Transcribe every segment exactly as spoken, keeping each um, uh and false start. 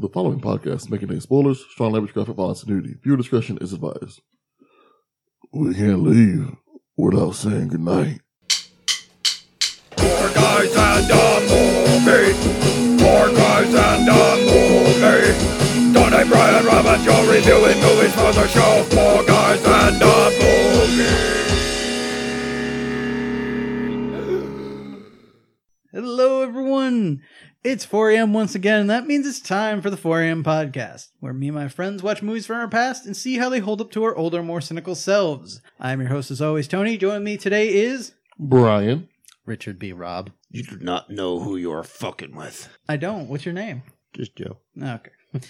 The following podcast may contain spoilers, strong language, graphic violence, and nudity. Viewer discretion is advised. We can't leave without saying goodnight. Four guys and a movie. Four guys and a movie. Donnie, Brian, Rob, and Joe reviewing movies for the show. Four guys and a movie. Hello, everyone. It's four a.m. once again, and that means it's time for the four a.m. podcast, where me and my friends watch movies from our past and see how they hold up to our older, more cynical selves. I'm your host, as always, Tony. Joining me today is... Brian. Richard B. Rob. You do not know who you are fucking with. I don't. What's your name? Just Joe. Okay.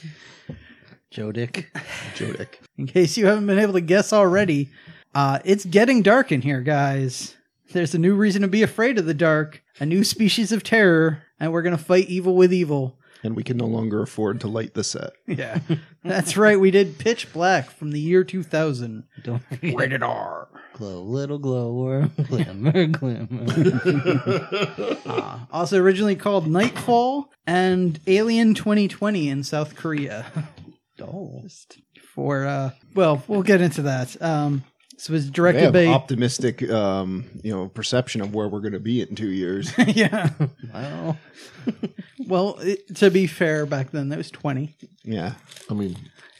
Joe Dick. Joe Dick. In case you haven't been able to guess already, uh, it's getting dark in here, guys. There's a new reason to be afraid of the dark, a new species of terror, and we're going to fight evil with evil. And we can no longer afford to light the set. Yeah, that's right. We did Pitch Black from the year two thousand. Don't forget. Rated R. Glow, little glow worm. Glimmer, glimmer. uh, also originally called Nightfall and Alien twenty twenty in South Korea. Oh. Just for, uh, well, we'll get into that. Um, so it was They directed have by... optimistic, um, you know, perception of where we're going to be in two years. yeah. Well, Well, it, to be fair, back then that was twenty. Yeah, I mean,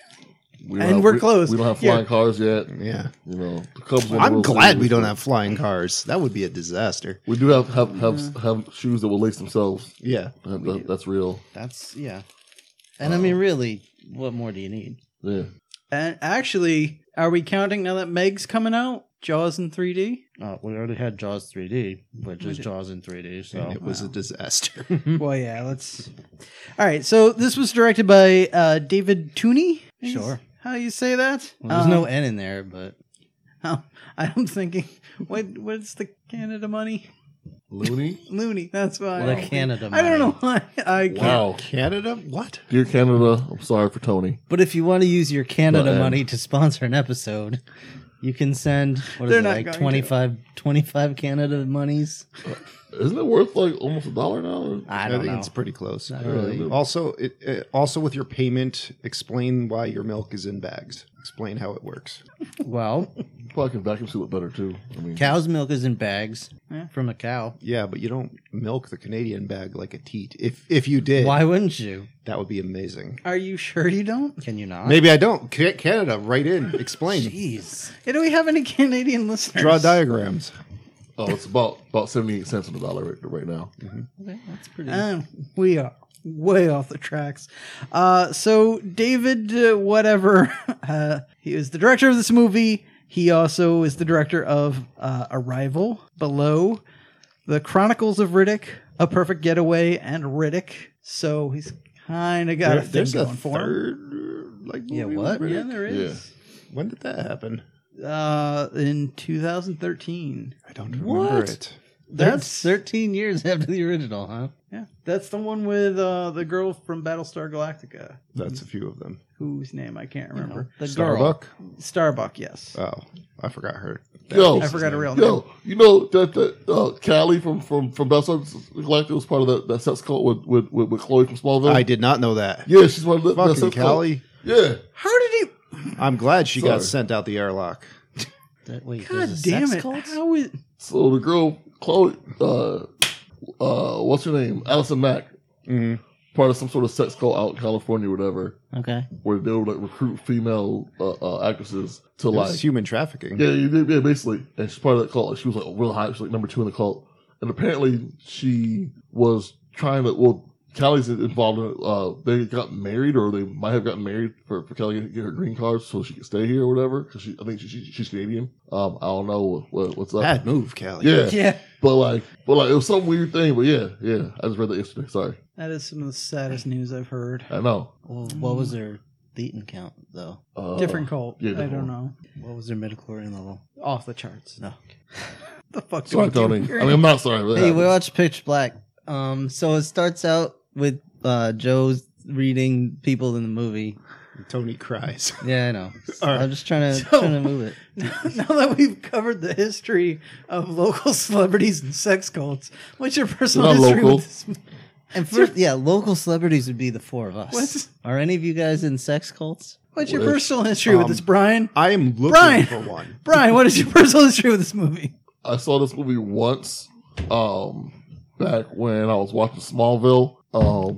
we And have, we're we, close. We don't have Yeah. flying cars yet. yeah. You know, the Cubs. won the I'm World glad Series, we don't but have flying cars. That would be a disaster. We do have have have, have shoes that will lace themselves. Yeah. That, that, that's real. that's, yeah. And I mean, really, what more do you need? Yeah. And actually, are we counting now that Meg's coming out? Jaws in three D? Oh, we already had Jaws three D, which We is did. Jaws in three D, so. And it was a disaster. Well, yeah, let's... All right, so this was directed by uh, David Tooney? Sure. How do you say that? Well, there's Um, no N in there, but. Oh, I'm thinking, what? what's the Canada money? Looney. Looney, that's why. Well, I the don't Canada think- I don't know why I can't. Wow. Canada? What? Dear Canada, I'm sorry for Tony. But if you want to use your Canada Well, um, money to sponsor an episode, you can send, what is They're it, not like going to. twenty-five, twenty-five Canada monies? Isn't it worth like almost a dollar now? I I don't think know. it's pretty close. Not Yeah, really. it- Also, it, it, also with your payment, explain why your milk is in bags. Explain how it works. Well, Probably can vacuum seal it better too. I mean, cow's milk is in bags Yeah. from a cow. Yeah, but you don't milk the Canadian bag like a teat. If if you did, Why wouldn't you? that would be amazing. Are you sure you don't? Can you not? Maybe I don't. Ca- Canada, write in. Explain. Jeez. Yeah, do we have any Canadian listeners? Draw diagrams. oh, it's about about seventy eight cents on the dollar right, right now. Okay, that's pretty. Uh, we are way off the tracks. Uh, so David, uh, whatever, uh, he was the director of this movie. He also is the director of uh, Arrival, Below, The Chronicles of Riddick, A Perfect Getaway, and Riddick. So he's kind of got There- a thing there's a going for him. third, uh, like Yeah, movie what? with Yeah, Riddick? there is. When did that happen? Uh, in two thousand thirteen. I don't remember What? it. That's thirteen years after the original, huh? Yeah, that's the one with uh, the girl from Battlestar Galactica, That's a few of them. whose name I can't remember. The girl. Starbuck. Starbuck, yes. Oh, I forgot her. Yo, I forgot her real name. Yo, you know that that uh, Callie from from from Battlestar Galactica was part of that, that sex cult with with with, with Chloe from Smallville. I did not know that. Yeah, she's one of the that Fucking sex cult. Callie. Yeah, How did he? I'm glad she got Sorry. sent out the airlock. That- wait, God there's a damn sex it! cult? How is? so the girl Chloe, uh, uh, what's her name? Allison Mack, Mm-hmm. part of some sort of sex cult out in California, or whatever, Okay. where they would like recruit female uh, uh, actresses to It like was human trafficking. Yeah, you did, yeah, basically. And she's part of that cult. Like, she was like real high. She was like number two in the cult. And apparently she was trying to, well, Callie's involved in it. Uh, they got married, or they might have gotten married for, for Callie to get her green card so she could stay here or whatever. Cause she, I think she, she, she's Canadian. Um, I don't know what, what's up. Bad move, Callie. Yeah. Yeah, But like, but like, it was some weird thing. But yeah, yeah. I just read that yesterday. Sorry. that is some of the saddest news I've heard. I know. Well, what was their Thetan count, though? Uh, Different cult. yeah, I different don't one. know. What was their midichlorian level? Off the charts. No. The fuck? do Sorry, I do Tony. here? I mean, I'm not sorry. But Hey, hey, we watched Pitch Black. Um, so it starts out with uh, Joe's reading people in the movie. Tony cries. Yeah, I know. All right. I'm just trying to So- trying to move it. Now that we've covered the history of local celebrities and sex cults, what's your personal Not history local. with this? And first, yeah, local celebrities would be the four of us. What's- Are any of you guys in sex cults? What's your Well, personal history with um, this, Brian? I am looking Brian! for one. Brian, what is your personal history with this movie? I saw this movie once, um, back when I was watching Smallville. Um,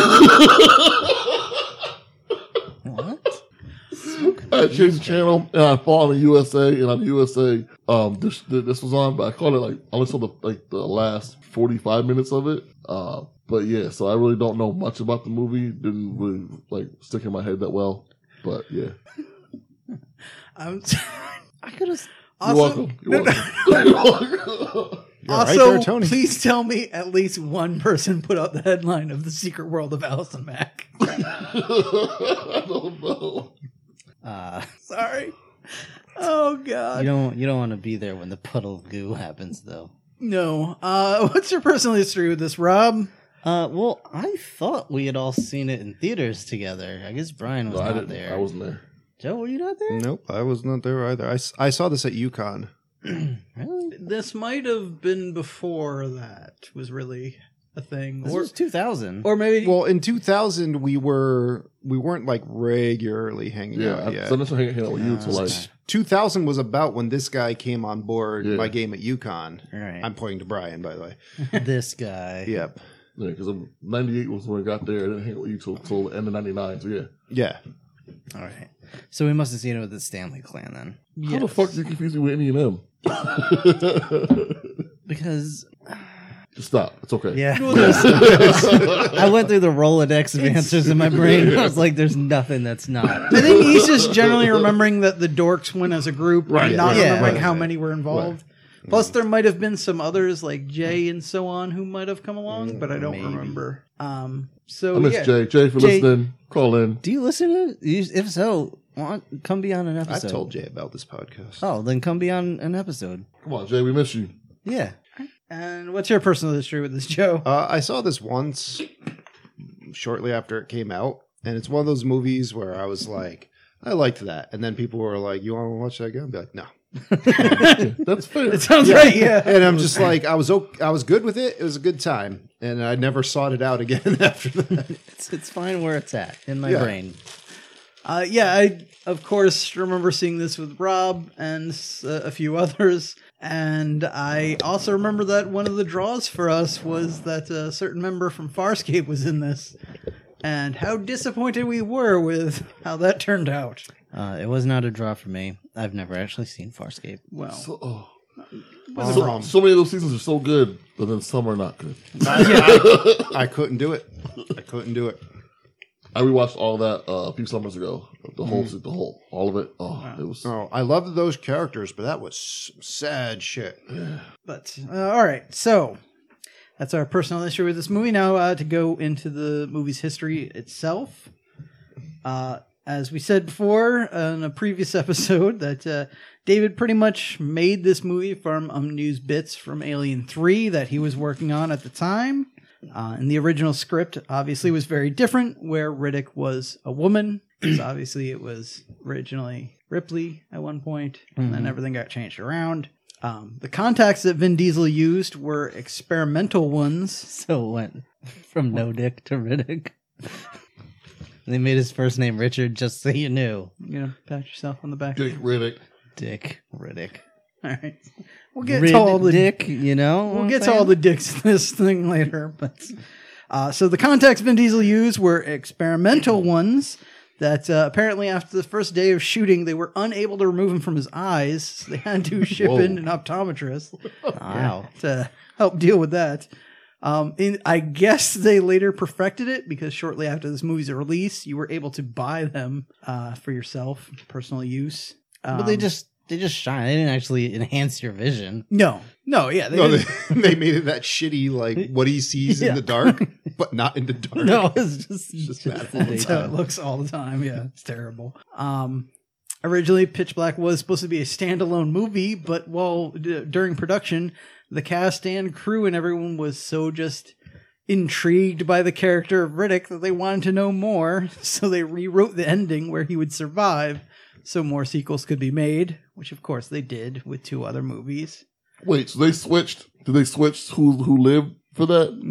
What? I changed the channel and I followed the U S A, and on the U S A, um, this this was on, but I caught it like I only saw the like the last forty five minutes of it. Uh, but yeah, so I really don't know much about the movie. Didn't really like stick in my head that well. But yeah, I'm I could have. you're also, welcome. You're welcome. You're welcome. You're also right there, Tony. please tell me at least one person put out the headline of The Secret World of Allison Mack. I don't know. Uh, Sorry. Oh you God. don't. You don't want to be there when the puddle of goo happens, though. No. Uh, what's your personal history with this, Rob? Uh, well, I thought we had all seen it in theaters together. I guess Brian was No, I not didn't. there. I wasn't there. Joe, were you not there? Nope, I was not there either. I, s- I saw this at UConn. Really? This might have been before that was really a thing, This or was two thousand. or maybe. Well, in two thousand, we were we weren't like regularly hanging Yeah, out I, yet. so I'm just hanging out with you till like. Okay. two thousand was about when this guy came on board Yeah. my game at UConn. All right. I'm pointing to Brian, by the way. this guy. Yep. Yeah, because ninety-eight was when I got there. I didn't hang out with you till, till the end of ninety-nine. So yeah. Yeah. All right. So we must have seen it with the Stanley Clan then, How the fuck did you confuse me with any of them? because Just stop. It's okay. yeah, I went through the Rolodex of answers in my brain. I was like, "There's nothing that's not." I think he's just generally remembering that the dorks went as a group, Right, and not right, remembering right, how right. many were involved. Plus, there might have been some others like Jay and so on who might have come along, but I don't Maybe. remember. Um, so I miss yeah. Jay. Jay, for Jay- listening, call in. Do you listen to it? You- If so, want, come be on an I episode. told Jay about this podcast. Oh, then come be on an episode. Come on, Jay. We miss you. Yeah. And what's your personal history with this, Joe? Uh, I saw this once shortly after it came out, and it's one of those movies where I was like, I liked that. And then people were like, you want to watch that again? I'd be like, no. That's fair. It sounds right, yeah. And I'm just like, I was okay, I was good with it. It was a good time. And I never sought it out again after that. It's it's fine where it's at in my Yeah. brain. Uh, yeah, I of course remember seeing this with Rob and uh, a few others, and I also remember that one of the draws for us was that a certain member from Farscape was in this, and how disappointed we were with how that turned out. Uh, it was not a draw for me. I've never actually seen Farscape. Well, So, oh. Um, so, so many of those seasons are so good, but then some are not good. I, I, I couldn't do it. I couldn't do it. I rewatched all that uh, a few summers ago. The whole, the whole, all of it. Oh, it was. Oh, I loved those characters, but that was some sad shit. but uh, all right, so that's our personal history with this movie. Now uh, to go into the movie's history itself. Uh, as we said before in a previous episode, that uh, David pretty much made this movie from unused bits from Alien three that he was working on at the time. Uh, and the original script obviously was very different, where Riddick was a woman, because obviously it was originally Ripley at one point, and then everything got changed around. Um, the contacts that Vin Diesel used were experimental ones. So it went from no dick to Riddick. They made his first name Richard, just so you knew. You know, pat yourself on the back. Dick Riddick. Dick Riddick. All right, we'll get Rid to all the dick, you know? We'll get to all the dicks in this thing later, but uh, so the contacts Vin Diesel used were experimental ones that uh, apparently after the first day of shooting they were unable to remove him from his eyes. So they had to ship Whoa. in an optometrist Wow. to help deal with that. Um, in, I guess they later perfected it because shortly after this movie's release, you were able to buy them uh, for yourself, personal use. Um, But they just they just shine. They didn't actually enhance your vision. no, no, yeah, they No, didn't. they, they made it that shitty, like what he sees Yeah. in the dark, but not in the dark. No, it's just, just just bad. the That's how it daytime. looks all the time. Yeah, it's terrible. Um, originally, Pitch Black was supposed to be a standalone movie, but while d- during production, the cast and crew and everyone was so just intrigued by the character of Riddick that they wanted to know more. So they rewrote the ending where he would survive, so more sequels could be made. Which, of course, they did with two other movies. Wait, so they switched? Did they switch who who lived for that? Yep.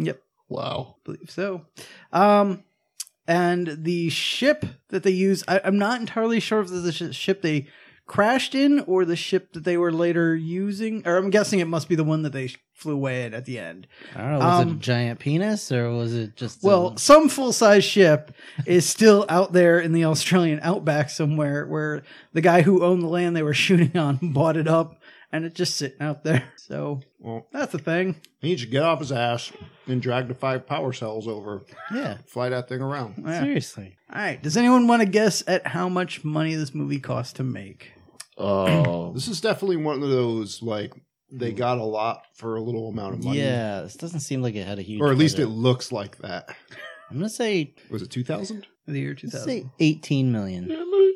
Wow. believe so. Um, and the ship that they use, I, I'm not entirely sure if this is the sh- ship they crashed in or the ship that they were later using. Or I'm guessing it must be the one that they flew away in at the end. I don't know. Was it a Um, giant penis or was it just? Well, a- some full-size ship is still out there in the Australian outback somewhere where the guy who owned the land they were shooting on bought it up, and it's just sitting out there. So Well, that's a thing. he should get off his ass and drag the five power cells over. yeah. Fly that thing around. Yeah. Seriously. All right. Does anyone want to guess at how much money this movie cost to make? Um, This is definitely one of those, like, they got a lot for a little amount of money. Yeah, this doesn't seem like it had a huge. Or at least it budget. looks like that. I'm gonna say, Was it two thousand? The year two let's thousand. say eighteen million.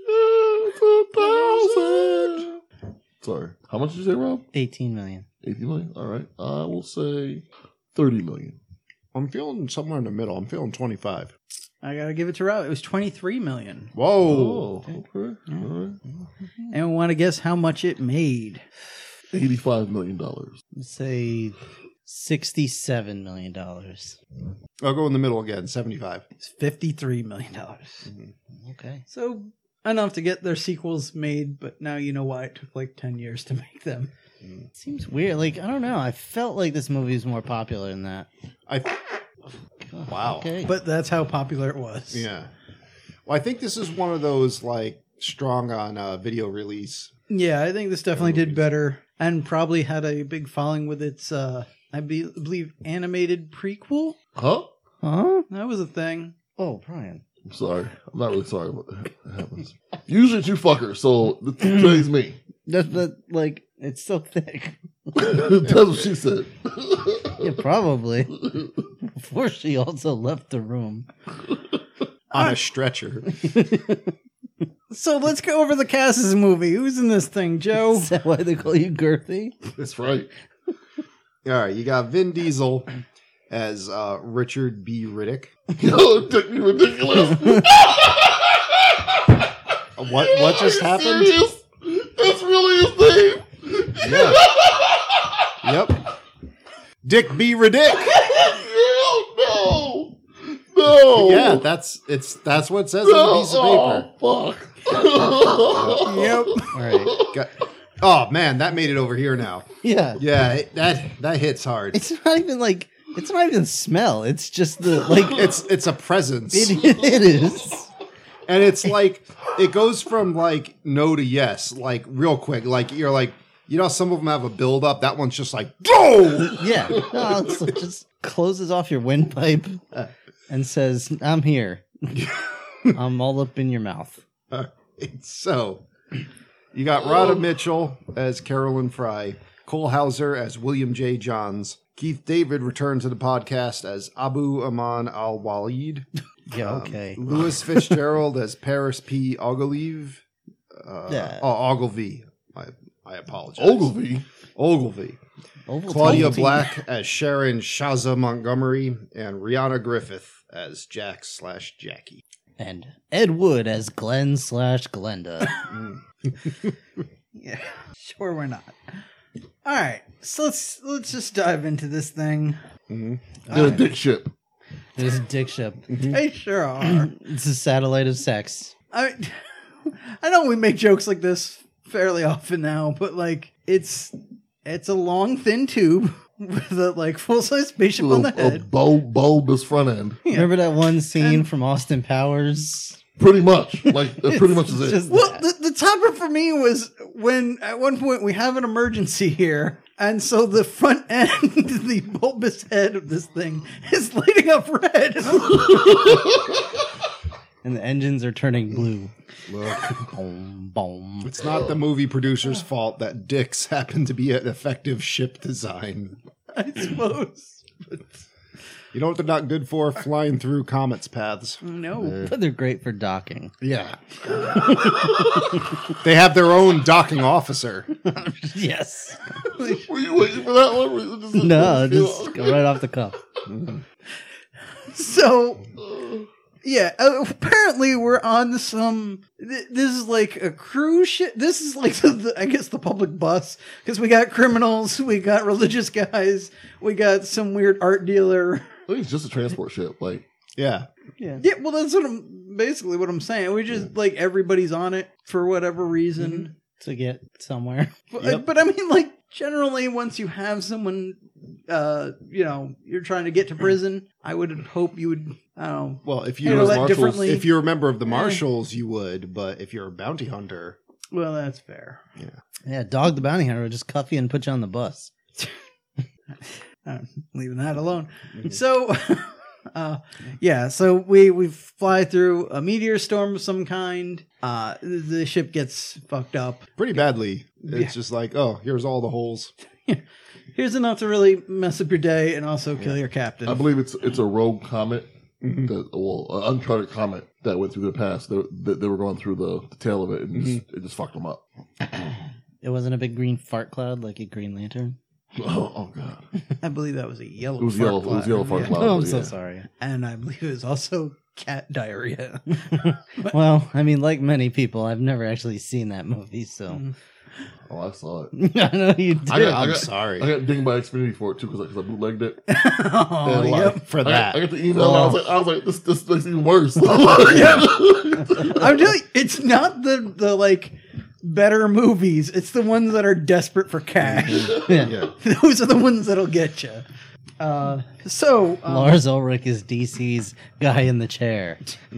Sorry. How much did you say, Rob? Eighteen million. eighty million? All right. I will say thirty million. I'm feeling somewhere in the middle. I'm feeling twenty-five. I gotta give it to Rob. It was twenty-three million. Whoa. Oh, okay. All right. Anyone want to guess how much it made? eighty-five million dollars. Let's say sixty-seven million dollars. I'll go in the middle again. seventy-five. It's fifty-three million dollars. Okay. So enough to get their sequels made, but now you know why it took like ten years to make them. Seems weird. Like I don't know. I felt like this movie was more popular than that. I. Th- wow. Okay. But that's how popular it was. Yeah. Well, I think this is one of those, like, strong on uh, video release. Yeah, I think this definitely did better and probably had a big following with its, uh, I be- believe, animated prequel. Huh? huh? That was a thing. Oh, Brian. I'm sorry. I'm not really sorry what happens. Usually it's you fuckers, so today's me. That's that. Like it's so thick. That's what she said. Yeah, probably. Before she also left the room. On a stretcher. So let's go over the cast of this movie. Who's in this thing, Joe? Is that why they call you Girthy? That's right. All right. You got Vin Diesel as uh, Richard B. Riddick. Yo, it took me ridiculous. What, what just Are you happened? serious? That's really his name. Yeah. Yep. Dick B. Riddick. no, no, no. Yeah, that's it's that's what it says on the piece of paper. Oh, fuck. Yep. All right. Got- oh man, that made it over here now. Yeah. Yeah, it, that that hits hard. It's not even like it's not even smell. It's just the like It's it's a presence, it, it is. and it's like it goes from like no to yes, like real quick. Like you're like, you know, some of them have a build up. That one's just like go. Yeah. No, it's, it just closes off your windpipe and says, "I'm here. I'm all up in your mouth." So you got Rhoda Mitchell as Carolyn Fry, Cole Hauser as William J. Johns, Keith David returned to the podcast as Abu Aman Al Walid. Yeah. Okay. Louis Fitzgerald as Paris P. Ogilvie. Uh, Yeah. Oh, Ogilvie. I, I apologize. Ogilvie. Ogilvie. Oval Claudia T V. Black as Sharon Shaza Montgomery, and Rihanna Griffith as Jack slash Jackie. and Ed Wood as Glenn slash Glenda. Yeah. Sure, we're not. All right. So let's let's just dive into this thing. They're a dick ship. It is a dick ship. They sure are. It's a satellite of sex. I I know we make jokes like this fairly often now, but like it's it's a long thin tube with a like full size spaceship on the A, a head. bulb, bulbous front end. Remember that one scene from Austin Powers? Pretty much. Like, that pretty much is It's it. just Well, that. the, the topper for me was when at one point we have an emergency here, and so the front end, the bulbous head of this thing is lighting up red. And I'm- And the engines are turning blue. Look, Boom, boom. it's not the movie producer's fault that dicks happen to be an effective ship design. I suppose. You know what they're not good for? Flying through comets' paths. No. But they're great for docking. Yeah. They have their own docking officer. Yes. Were you waiting for that one? Were you just- No, just go right off the cuff. So, yeah, uh, apparently we're on some. Th- this is like a cruise ship. This is like the, the I guess the public bus because we got criminals, we got religious guys, we got some weird art dealer. think it's just a transport ship. Like, Yeah. Yeah. Yeah, well, that's what I'm basically what I'm saying. We just like everybody's on it for whatever reason. To get somewhere. But, Yep. but I mean, like generally, once you have someone, uh, you know, you're trying to get to prison, I would hope you would. I don't know. Well, if you Handle that Marshals- differently. if you're a member of the Eh. Marshals, you would. But if you're a bounty hunter, Well, that's fair. Yeah, Dog the Bounty Hunter would just cuff you and put you on the bus. I'm leaving that alone. So, uh, yeah, so we we fly through a meteor storm of some kind. Uh, the ship gets fucked up. pretty badly. It's Yeah. just like, oh, here's all the holes. Here's enough to really mess up your day and also kill your captain. I believe it's it's a rogue comet, Mhm. that, well, an uncharted comet that went through the past. They, they, they were going through the, the tail of it, and just, it just fucked them up. It wasn't a big green fart cloud like a Green Lantern. Oh, oh god, I believe that was a yellow. it was fart yellow. It was cloud. yellow fart Yeah. cloud. Oh, I'm but so yeah. sorry. And I believe it was also cat diarrhea. Well, I mean, like many people, I've never actually seen that movie, so Mm. Oh, I saw it. I know you did. I got, I I'm got, sorry. I got dinged by Xfinity for it too because I, 'cause I bootlegged it. oh, And, like, yep. For I got, that. I got the email. And I was like, I was like, this this makes it even worse. I'm telling you, it's not the the like better movies. It's the ones that are desperate for cash. Yeah. Yeah. Those are the ones that'll get you. Uh, so um, Lars Ulrich is D C's guy in the chair.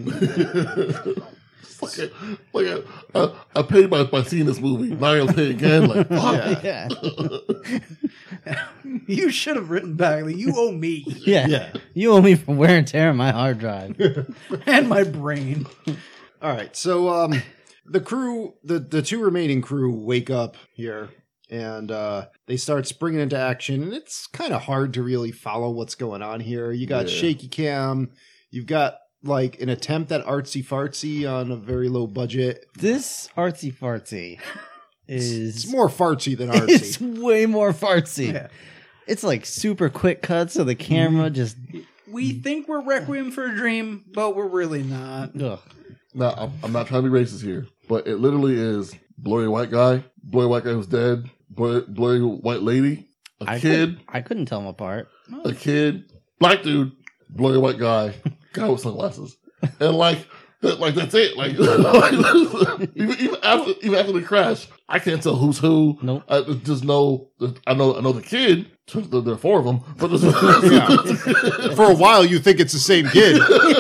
It's like, like I, I, I paid by, by seeing this movie. Now I gotta pay again. Like, fuck. Yeah. Yeah. you should have written back. Like, you owe me Yeah. Yeah. You owe me for wear and tear on my hard drive. and my brain. All right. So um, the crew, the the two remaining crew, wake up here and uh, they start springing into action, and it's kind of hard to really follow what's going on here. You got Yeah. shaky cam. You've got like an attempt at artsy fartsy on a very low budget. This artsy fartsy is It's more fartsy than it's artsy. way more fartsy. Yeah. It's like super quick cuts, so the camera just We think we're Requiem for a Dream, but we're really not. ugh. Now, I'm, I'm not trying to be racist here, but it literally is blurry white guy, blurry white guy who's dead, blurry, blurry white lady, a I kid, couldn't, I couldn't tell them apart. a kid, black dude, blurry white guy, guy with sunglasses, and like, like that's it. Like, even, even after even after the crash, I can't tell who's who. Nope. I just know that I know I know the kid. There there are four of them, but there's Yeah. For a while, you think it's the same kid.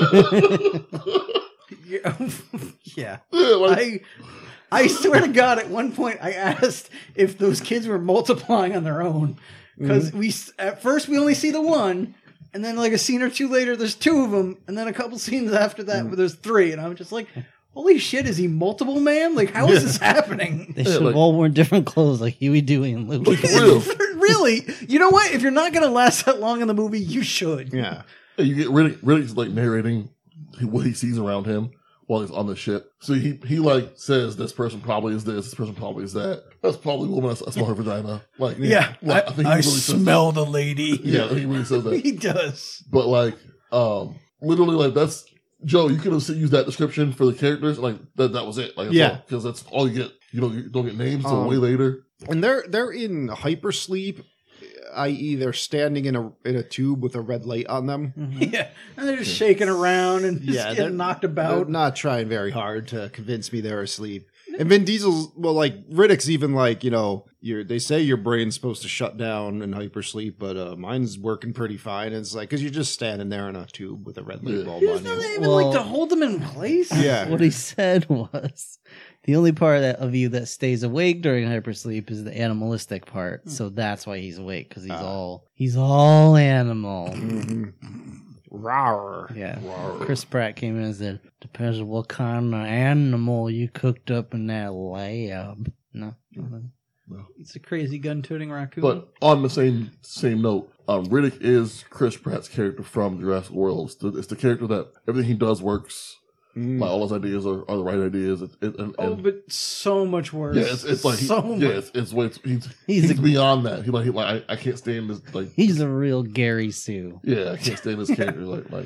Yeah. yeah. Yeah, like, I I swear to God, at one point I asked if those kids were multiplying on their own because we s- at first we only see the one, and then like a scene or two later there's two of them, and then a couple scenes after that where there's three, and I'm just like, holy shit, is he multiple man? Like, how is this happening? They Yeah, should have like- all worn different clothes like Huey, Dewey, and Louie. for real. Really? You know what? If you're not gonna last that long in the movie, you should. Yeah. you get Riddick, Riddick's like narrating what he sees around him while he's on the ship. So he he like says this person probably is this, this person probably is that. That's probably a woman. I smell her vagina. Like Yeah, like, I, think he I really says that. smell the lady. Yeah, I think he really says that. He does. But like, um, literally, like that's Joe. You could have used that description for the characters. Like that, that was it. Like, Yeah. because that's all you get. You don't you don't get names until Um, way later. And they're they're in hypersleep, that is, they're standing in a in a tube with a red light on them. Yeah, and they're just shaking around and just Yeah, they're- getting knocked They're about. not trying very hard to convince me they're asleep. And Vin Diesel's well, like Riddick's even like, you know, your they say your brain's supposed to shut down in hypersleep, but uh, mine's working pretty fine. And it's like because you're just standing there in a tube with a red light Yeah. bulb He on doesn't you. even Well- like to hold them in place. Yeah, What he said was the only part that, of you that stays awake during hypersleep is the animalistic part. So that's why he's awake because he's Ah. all he's all animal. Mhm. Rawr. Yeah. Rawr. Chris Pratt came in and said, "Depends on what kind of animal you cooked up in that lab." No, nothing. It's a crazy gun-toting raccoon. But on the same same note, um, Riddick is Chris Pratt's character from Jurassic World. It's the, it's the character that everything he does works. Mm. Like all his ideas are, are the right ideas. It, it, and, oh, and- but so much worse. yeah, it's, it's like he, so yeah, much. it's, it's way he's He's he's, a- beyond that. He like he like I, I can't stand this like He's a real Gary Sue. yeah I can't stand this character like like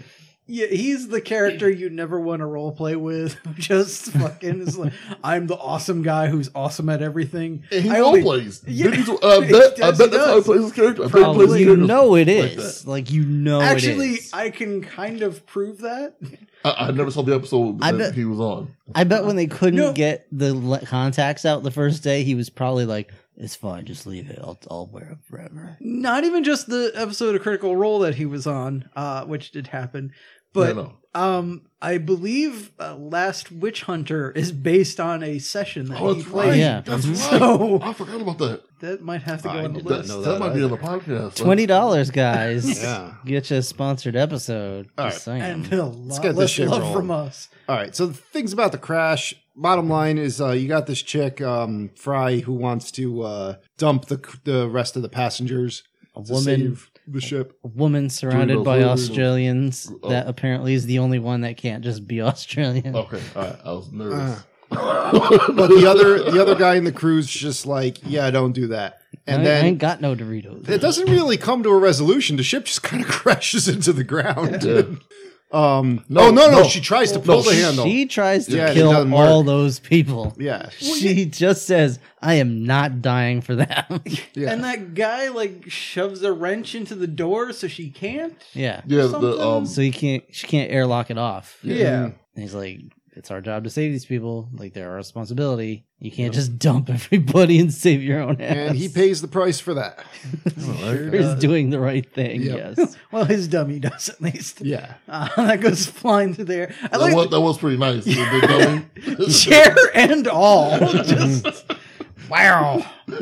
Yeah, he's the character you never want to role play with. Who just fucking is like, I'm the awesome guy who's awesome at everything. And he I role only- plays. Yeah, Didn't he- I he bet, I does, bet he that's how he does. plays his character. I bet he Probably, plays his you character know it like is. that. Like, you know Actually, it is. I can kind of prove that. I, I never saw the episode I that bet- he was on. I bet when they couldn't No. get the le- contacts out the first day, he was probably like, it's fine, just leave it. I'll, I'll wear it forever. Not even just the episode of Critical Role that he was on, uh, which did happen, but Yeah, no. um, I believe uh, Last Witch Hunter is based on a session that Oh, he that's played. right. Yeah. That's right. So- I forgot about that. That might have to go I on the did not list. know That, that might be on either. the podcast. Twenty dollars, guys. Yeah. Get you a sponsored episode. All Just right. saying. And a lot get this less shit love rolling. from us. All right. So the things about the crash. Bottom line is, uh, you got this chick, um, Fry, who wants to uh, dump the the rest of the passengers. a to woman, save the ship. a woman surrounded Doritos, by Doritos. Australians. Oh. That apparently is the only one that can't just be Australian. Okay, all right. I was nervous. Uh, but the other the other guy in the crew's just like, yeah, don't do that. And I, then I ain't got no Doritos. it doesn't really come to a resolution. The ship just kind of crashes into the ground. Yeah. Um, No, oh no, no, no. she tries to No, pull the she- handle. She tries to Yeah, it kill doesn't all work. those people. yeah, She just says, I am not dying for them. yeah. And that guy like shoves a wrench into the door so she can't. yeah. Yeah, the Something- um, So he can't, she can't airlock it off. Yeah. And he's like, it's our job to save these people. Like, they're our responsibility. You can't just dump everybody and save your own ass. and he pays the price for that. He's doing the right thing, Yep. yes. Well, his dummy does at least. Yeah, Uh, that goes flying through there. I that, like was, that was pretty nice. The dummy. chair and all. Just wow.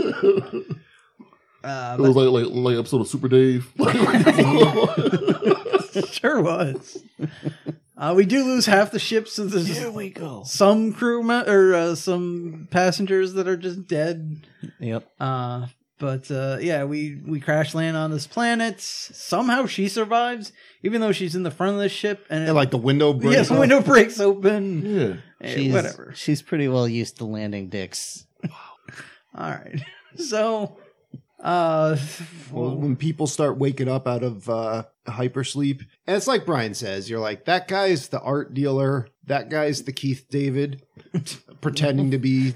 Uh, It was like like like episode of Super Dave. but sure was. Uh, we do lose half the ship, so there's Here we go. some crew me- or uh, some passengers that are just dead. Yep. Uh, but uh, yeah, we we crash land on this planet. Somehow she survives, even though she's in the front of the ship, and, it, and like the window breaks. yeah, the off. window breaks open. Yeah. Eh, She's, whatever. She's pretty well used to landing dicks. All right. So, uh, Well, when people start waking up out of uh, hypersleep, and it's like Brian says, you're like, that guy's the art dealer, that guy's the Keith David, pretending to be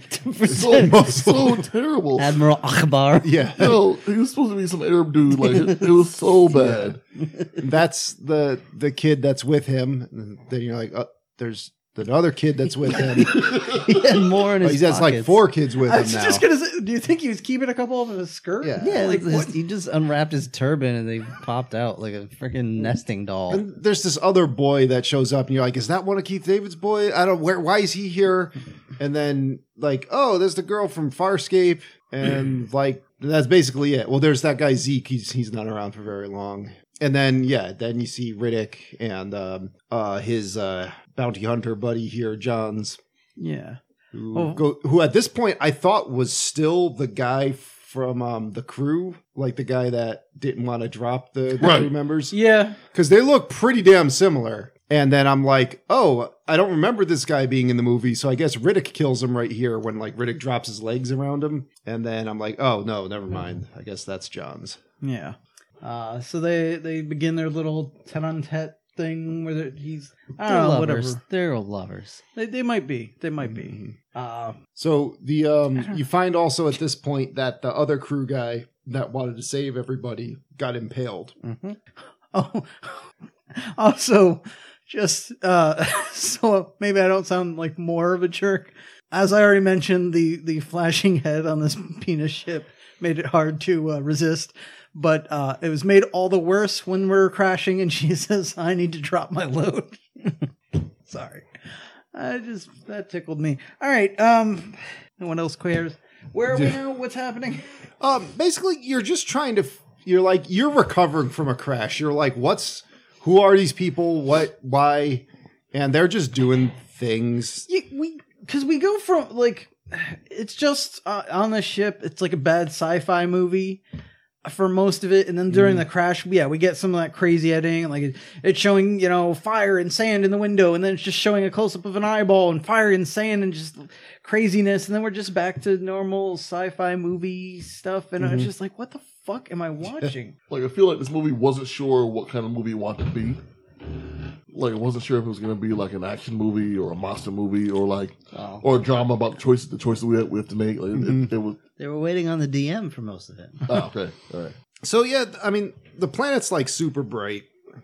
So, so terrible. Admiral Akbar. yeah. Yo, he was supposed to be some Arab dude. Like it, it was so bad. That's the the kid that's with him. And then you're like, oh, there's another kid that's with him. He had more in Oh, his he has like pockets. four kids with I him was now. just gonna say, do you think he was keeping a couple of them in his skirt? Yeah. Yeah, like like what? he just unwrapped his turban and they popped out like a freaking nesting doll. And there's this other boy that shows up, and you're like, "Is that one of Keith David's boy? I don't. Where? Why is he here?" And then like, "Oh, there's the girl from Farscape," and like that's basically it. Well, there's that guy Zeke. He's he's not around for very long. And then yeah, then you see Riddick and um, uh, his uh, bounty hunter buddy here, Johns, Yeah. who Oh. go who at this point I thought was still the guy from um, the crew, like the guy that didn't want to drop the, the Right. crew members. Yeah. Because they look pretty damn similar. And then I'm like, oh, I don't remember this guy being in the movie. So I guess Riddick kills him right here when like Riddick drops his legs around him. And then I'm like, oh, no, never mind. I guess that's John's. Yeah. Uh, so they they begin their little tete on tete thing where they're- he's I They're don't know lovers. whatever They're lovers. they they might be they might be. Mhm. Uh, So the um, you find also at this point that the other crew guy that wanted to save everybody got impaled. Mm-hmm. oh, also just uh, so maybe I don't sound like more of a jerk. As I already mentioned, the the flashing head on this penis ship made it hard to uh, resist. But uh, it was made all the worse when we're crashing, and she says, "I need to drop my load." Sorry, I just that tickled me. All right, um, no one else cares. Where are we now? What's happening? Um, basically, you're just trying to. f- You're like you're recovering from a crash. You're like, what's who are these people? What? Why? And they're just doing things. Yeah, we because we go from like it's just uh, on the ship. It's like a bad sci-fi movie for most of it, and then during the crash, yeah, we get some of that crazy editing. Like it, it's showing you know fire and sand in the window, and then it's just showing a close up of an eyeball and fire and sand and just craziness, and then we're just back to normal sci-fi movie stuff, and I was just like, what the fuck am I watching? Like I feel like this movie wasn't sure what kind of movie it wanted to be. like I wasn't sure if it was going to be like an action movie or a monster movie or like Oh. or a drama about the choices the choices we have, we have to make. Like, Mhm. it, it was They were waiting on the D M for most of it. oh, okay, all right. So yeah, I mean, the planet's like super bright.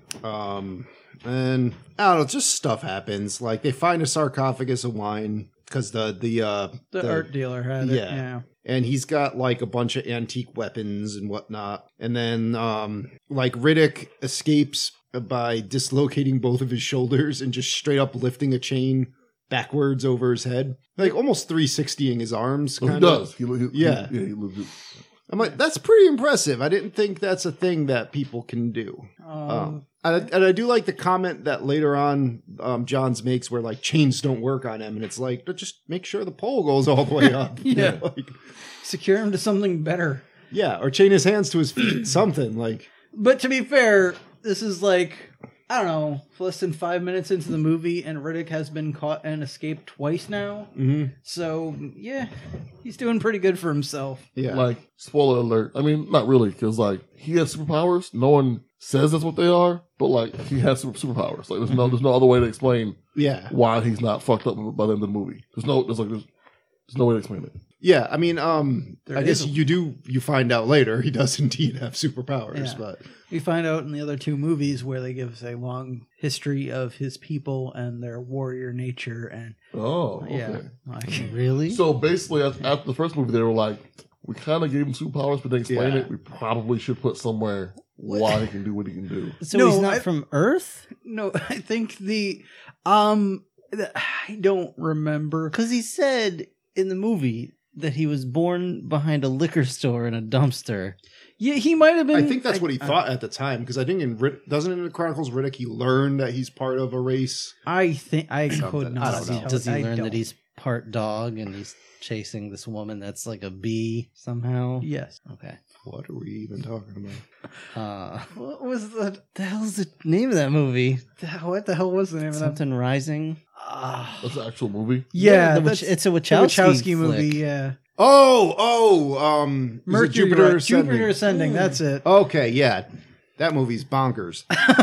Um, and I don't know, just stuff happens. Like they find a sarcophagus of wine because the the uh The, art dealer had it. Yeah. Yeah. and he's got like a bunch of antique weapons and whatnot. And then um like Riddick escapes by dislocating both of his shoulders and just straight up lifting a chain backwards over his head, like almost three sixty-ing his arms. Well, he kinda. does. He, he, Yeah. he, yeah. He legit. I'm like, that's pretty impressive. I didn't think that's a thing that people can do. Um, Um, and, I, and I do like the comment that later on um, Johns makes where like chains don't work on him. And it's like, but just make sure the pole goes all the way up. Yeah. Like, secure him to something better. yeah. Or chain his hands to his feet. Something like, But to be fair, this is like, I don't know, less than five minutes into the movie, and Riddick has been caught and escaped twice now. mm-hmm. So, yeah, he's doing pretty good for himself. yeah. Like, spoiler alert. I mean, not really, because like he has superpowers. No one says that's what they are, but like he has super superpowers. Like, there's no, there's no other way to explain yeah. why he's not fucked up by the end of the movie. There's no, there's like, there's, there's no way to explain it. Yeah. I mean, um, There I guess is a- you do, you find out later he does indeed have superpowers, Yeah. but We find out in the other two movies where they give us a long history of his people and their warrior nature, and Oh, okay. yeah, like, Really? So basically, after, after the first movie, they were like, we kind of gave him superpowers, but they explain Yeah. it. We probably should put somewhere why he can do what he can do. So No, he's not I- from Earth? no, I think the um, the, I don't remember. Because he said in the movie that he was born behind a liquor store in a dumpster. Yeah, he might have been. I think that's what he I- thought at the time. Because I think in Rid- doesn't in the Chronicles of Riddick he learned that he's part of a race. I think I could Something. not. I don't know. tell- Does he I learn don't. that he's part dog and he's chasing this woman that's like a bee somehow? Yes. Okay. What are we even talking about? Uh, What was the, the hell's the name of that movie? the what the hell was the name of that? Something Rising? Ah, That's an actual movie. yeah, the that's Wach- it's a the Wachowski, Wachowski movie. flick. Yeah, Oh, oh, um, is it Mercury, Jupiter right, Ascending? Jupiter Ascending. That's it. Okay, yeah, that movie's bonkers.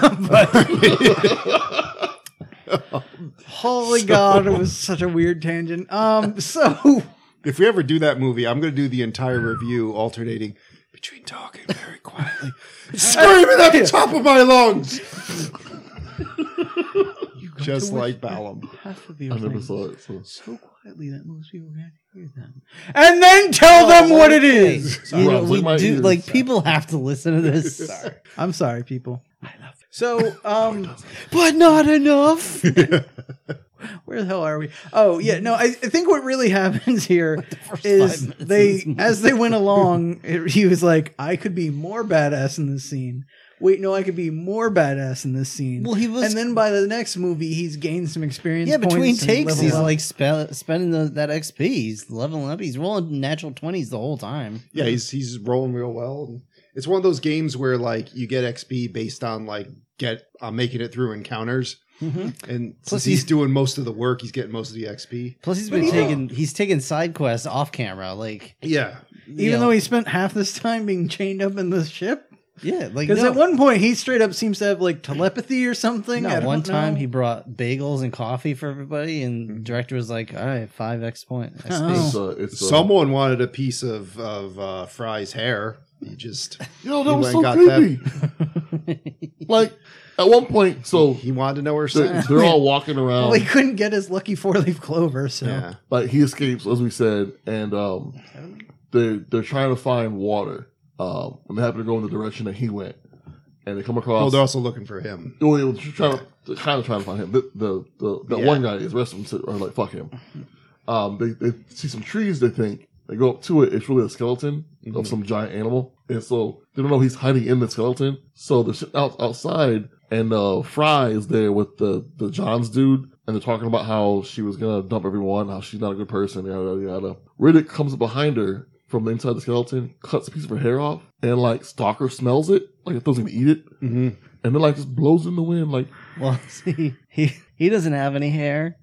Holy God, it was such a weird tangent. Um, so If we ever do that movie, I'm going to do the entire review alternating between talking very quietly, and screaming at the top of my lungs, just like Balaam. half of the I never saw it. So. so quietly that most people can't hear them, and then tell them what it Hey, is. you know, Rubs we like my do, ears. like people have to listen to this. Sorry. I'm sorry, people. I love you. So, um, But not enough. where the hell are we? Oh, yeah, no, I, I think what really happens here first is five minutes of they, this movie. as they went along, it, he was like, I could be more badass in this scene. Wait, no, I could be more badass in this scene. Well, he was- and then by the next movie, he's gained some experience. Yeah, between points and takes, leveled he's up. like spe- spending the, that X P. He's leveling up. He's rolling natural twenties the whole time. Yeah, he's he's rolling real well. It's one of those games where like you get X P based on like get uh, making it through encounters, Mm-hmm. and Plus since he's he's- doing most of the work, he's getting most of the X P. Plus, he's But been he- taking he's taking side quests off camera. Like, Yeah, even though he spent half this time being chained up in the ship. yeah, like Because no, at one point, he straight up seems to have like telepathy or something. I no, don't one time know. he brought bagels and coffee for everybody, and the director was like, "All right, five X point." X P." Oh. It's, uh, it's, uh, someone wanted a piece of of uh, Fry's hair. He just Yo, that he was went so and got creepy. Like, at one point, so he wanted to know her they're, scent. they're all walking around. Well, he couldn't get his lucky four leaf clover, so Yeah, Like, he escapes, as we said, and um, they're, they're trying to find water. Um, and they happen to go in the direction that he went. And they come across. well, they're also looking for him. Well, they were trying to, they're kind of trying to find him. The, the, the, that Yeah. one guy is. The rest of them are like, fuck him. Um, they, they see some trees, they think. They go up to it. It's really a skeleton Mhm. of some giant animal. And so they don't know he's hiding in the skeleton. So they're sitting out, outside, and uh, Fry is there with the, the Johns dude. And they're talking about how she was going to dump everyone, how she's not a good person, yada, yada, yada. Riddick comes up behind her from inside the skeleton, cuts a piece of her hair off, and like Stalker smells it, like it doesn't eat it. Mm-hmm. And then like just blows in the wind, like, Well, see, he he doesn't have any hair,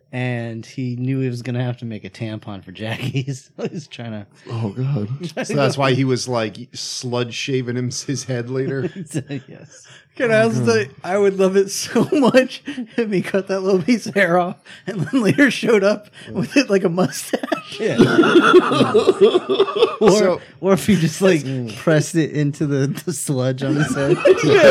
and he knew he was gonna have to make a tampon for Jackie. So he was trying to. Oh god. So that's why he was like sludge shaving him his head later. Yes. Can I also say, I would love it so much if he cut that little piece of hair off and then later showed up with it like a mustache. Yeah. or, So- or if he just like pressed it into the, the sludge on his head.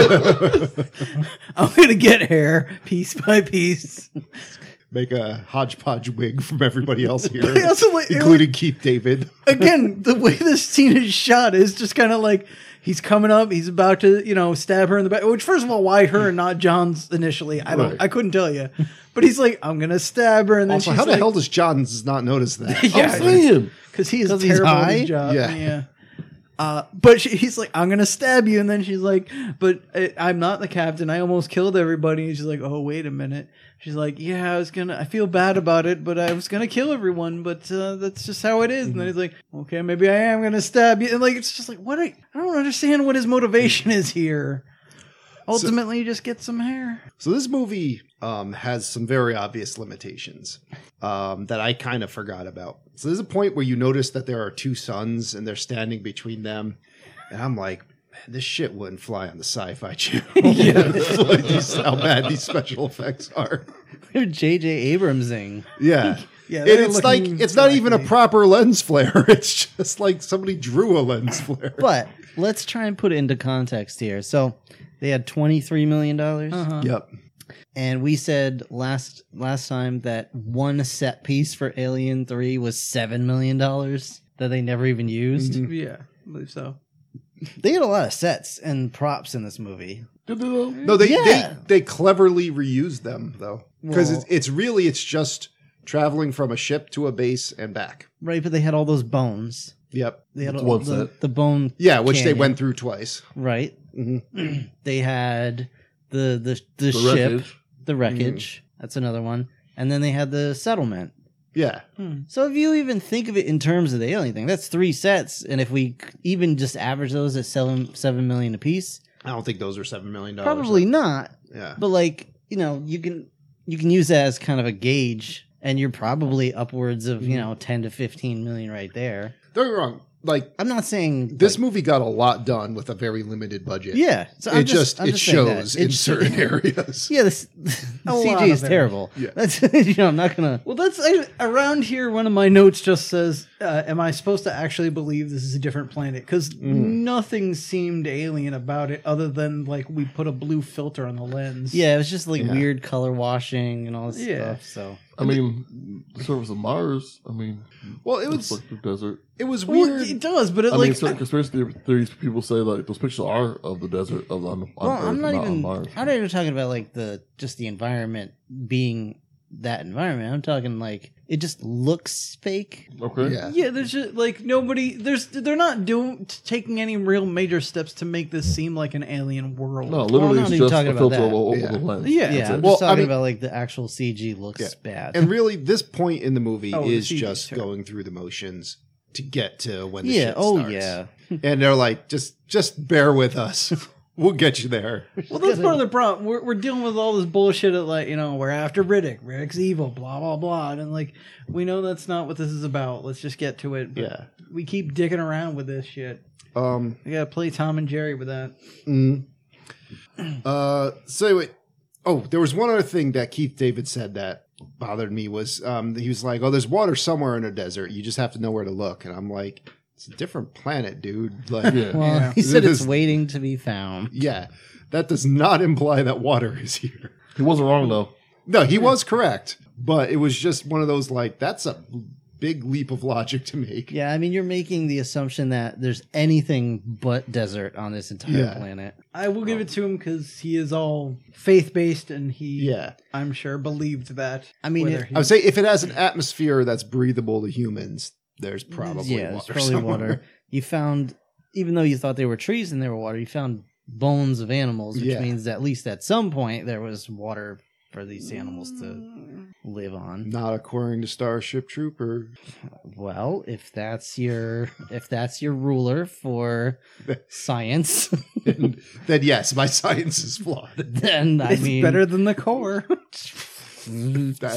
I'm going to get hair piece by piece. Make a hodgepodge wig from everybody else here, But I also like- including Keith David. Again, the way this scene is shot is just kind of like he's coming up, he's about to, you know, stab her in the back. Which, first of all, why her and not John's initially? I don't, Right. I couldn't tell you. But he's like, I'm gonna stab her, and then Also, she's how the like, hell does Johns not notice that? Yeah, I'm saying. because he is 'Cause he's terrible at high? his job. Yeah. Yeah. Uh, but she, he's like, I'm gonna stab you, and then she's like, but I, I'm not the captain. I almost killed everybody. And she's like, oh, wait a minute. She's like, yeah, I was gonna. I feel bad about it, but I was gonna kill everyone. But uh, that's just how it is. And then he's like, okay, maybe I am gonna stab you. And like, it's just like, what? I, I don't understand what his motivation is here. Ultimately, just get some hair. So this movie um, has some very obvious limitations um, that I kind of forgot about. So there's a point where you notice that there are two suns and they're standing between them, and I'm like, man, this shit wouldn't fly on the Sci-Fi Channel. Yeah, like these, how bad these special effects are. They're J J Abramsing. Yeah. Yeah, And they're it's like looking it's not even a wacky. proper lens flare. It's just like somebody drew a lens flare. But let's try and put it into context here. So they had twenty-three million dollars. Uh-huh. Yep. And we said last last time that one set piece for Alien three was seven million dollars that they never even used. Yeah, I believe so. They had a lot of sets and props in this movie. Did they though? No, they Yeah. they, they cleverly reused them though, because Well- it's, it's really it's just traveling from a ship to a base and back. Right, but they had all those bones. Yep. They had That's all one the, set. the bone. Yeah, which they canyon, went through twice. Right. Mhm. They had the the, the, The ship, wreckage. the wreckage. That's another one. And then they had the settlement. Yeah. So if you even think of it in terms of the alien thing, that's three sets. And if we even just average those at seven seven million a piece, I don't think those are seven million dollars. probably not. Yeah. But like, you know, you can you can use that as kind of a gauge, and you're probably upwards of, you know, ten to fifteen million right there. Don't get me wrong. Like I'm not saying this like, movie got a lot done with a very limited budget. Yeah, so I'm it just, I'm it saying that. shows It in sh- certain areas. Yeah, this, the A C lot G is of it. terrible. Yeah. That's you know I'm not gonna. Well, that's I, around here. One of my notes just says, uh, "Am I supposed to actually believe this is a different planet?" Because nothing seemed alien about it, other than like we put a blue filter on the lens. Yeah, it was just like Yeah. weird color washing and all this Yeah. stuff. So I mean, the surface of Mars. I mean, Well, it looks was like the desert. it was well, weird. it does, but it I like mean, certain conspiracy theories people say like those pictures are of the desert of on, on well, Earth, I'm not not on even. Mars. I'm not even talking about like the just the environment being that environment. I'm talking like it just looks fake. Okay. Yeah. yeah, there's just like nobody. There's they're not doing taking any real major steps to make this seem like an alien world. No, literally, not it's even just talking a about filter that. over, over Yeah. the lens. Yeah. Yeah, That's I'm it. Well, just I talking mean- about like the actual C G looks Yeah. bad. And really, this point in the movie Oh, the is C G just too. going through the motions to get to when the yeah. shit Oh starts. yeah. And they're like, just just bear with us. We'll get you there. Well, that's part of the problem. We're, we're dealing with all this bullshit of like, you know, we're after Riddick. Riddick's evil, blah, blah, blah. And like, we know that's not what this is about. Let's just get to it. But Yeah. we keep dicking around with this shit. Um We gotta play Tom and Jerry with that. mm. Uh so anyway, oh, there was one other thing that Keith David said that bothered me was um he was like, oh, there's water somewhere in a desert. You just have to know where to look. And I'm like, it's a different planet, dude. Like Yeah. Well, Yeah. he said This- it's waiting to be found. yeah. That does not imply that water is here. He wasn't wrong though. No, he was correct. But it was just one of those like, that's a big leap of logic to make. Yeah, I mean, you're making the assumption that there's anything but desert on this entire Yeah. planet. I will give it to him because he is all faith based and he, Yeah. I'm sure, believed that. I mean, whether it- he- I would say if it has an atmosphere that's breathable to humans, there's probably yeah, there's water probably somewhere. water. You found, even though you thought they were trees and they were water, you found bones of animals, which Yeah. means that at least at some point there was water for these animals to live on. Not according to Starship Trooper. Well, if that's your if that's your ruler for science, then yes, my science is flawed. then I it's mean, better than the core. That's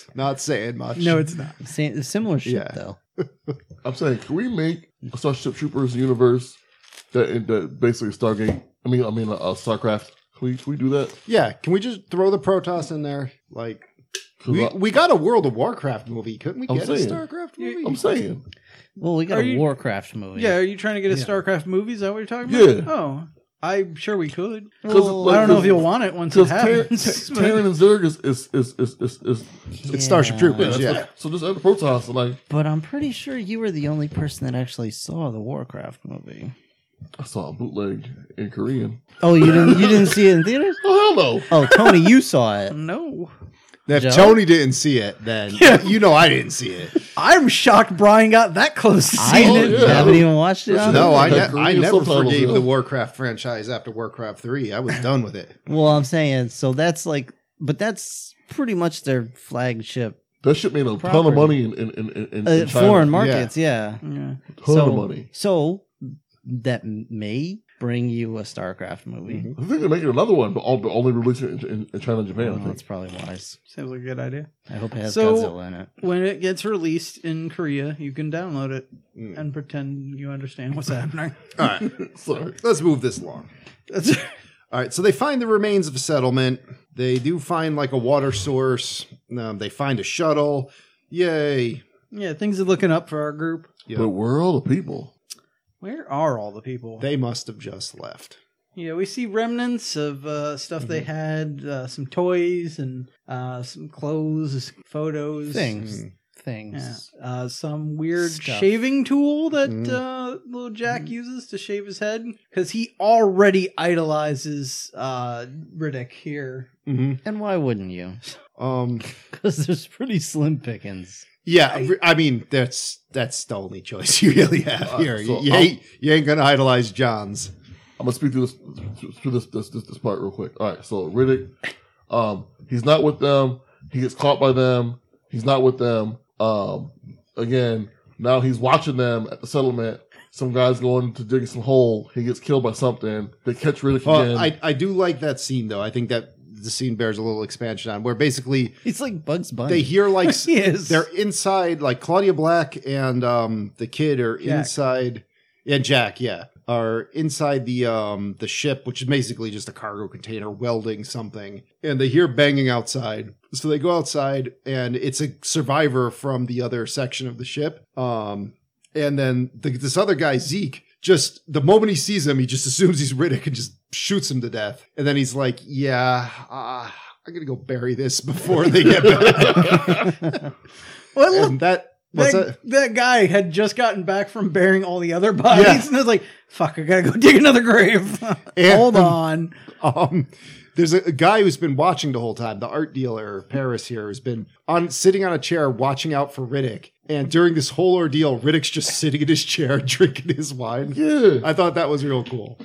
Not saying much. No, it's not. Same, similar shit Yeah. though. I'm saying, can we make a Starship Troopers universe that that basically Stargate? I mean, I mean, uh, StarCraft. Can we, can we do that? Yeah, can we just throw the Protoss in there? Like, 'Cause we, I- we got a World of Warcraft movie. Couldn't we I'm get saying. a StarCraft movie? I'm saying, Well, we got Are a you- Warcraft movie. Yeah, are you trying to get a Yeah. StarCraft movie? Is that what you're talking Yeah. about? Oh, I'm sure we could. Well, I don't know if cause- you'll want it once it because Terran happens. Terran and Zerg is is is is, is, is It's Starship yeah, Troopers, that's yeah. what- so just add the Protoss and like But I'm pretty sure you were the only person that actually saw the Warcraft movie. I saw a bootleg in Korean. Oh, you didn't? You didn't see it in theaters? Oh hell no! Oh, Tony, you saw it. No. If Joe? Tony didn't see it, then Yeah. you know I didn't see it. I'm shocked Brian got that close to I seeing Oh, it. yeah. haven't even watched it. That's on No, I, Had ne- I Korean never subtitles, forgave yeah. the Warcraft franchise after Warcraft three. I was done with it. Well, I'm saying so that's like, but that's pretty much their flagship That shit made a ton of Property. money in in in, in, in uh, China. foreign markets. Yeah, Yeah. ton so, of money. So that may bring you a StarCraft movie. I think they're making another one, but, all, but only releasing it in, in, in China and Japan. I Oh, think. that's probably wise. Seems like a good idea. I hope it has So- Godzilla in it. When it gets released in Korea, you can download it Mm. and pretend you understand what's happening. All right, Sorry. let's move this along. That's All right, so they find the remains of a settlement. They do find like a water source. Um, they find a shuttle. Yay! yeah, things are looking up for our group. Yep. But where are all the people? Where are all the people? They must have just left. Yeah, we see remnants of uh, stuff they Mm-hmm. had, uh, some toys and uh, some clothes, photos, Things, Mm. Yeah. things. Uh, some weird Stuff. shaving tool that Mm. uh, little Jack uses to shave his head because he already idolizes uh, Riddick here. Mm-hmm. And why wouldn't you? Um, Because there's pretty slim pickings. yeah, I mean that's that's the only choice you really have Uh, here. so you, I'll- ain't, you ain't gonna idolize Johns. I'm gonna speak through this through this this this, this part real quick. All right, so Riddick, um, he's not with them. He gets caught by them. He's not with them. Um, again, now he's watching them at the settlement. Some guy's going to dig some hole. He gets killed by something. They catch Riddick again. Well, I I do like that scene though. I think that the scene bears a little expansion on where basically He's like Bugs Bunny. they hear like He is. they're inside, like Claudia Black and um the kid are Jack. inside, and Jack, yeah, are inside the um the ship, which is basically just a cargo container welding something, and they hear banging outside. So they go outside, and it's a survivor from the other section of the ship. Um, and then the, this other guy Zeke. Just the moment he sees him, he just assumes he's Riddick and just shoots him to death. And then he's like, "Yeah, uh, I'm gonna go bury this before they get back." Well, look, and that what's that, that? that guy had just gotten back from burying all the other bodies, Yeah. and I was like, "Fuck, I gotta go dig another grave." And- Hold on. Um, there's a, a guy who's been watching the whole time. The art dealer Paris here has been on sitting on a chair watching out for Riddick. And during this whole ordeal, Riddick's just sitting in his chair drinking his wine. yeah. I thought that was real cool.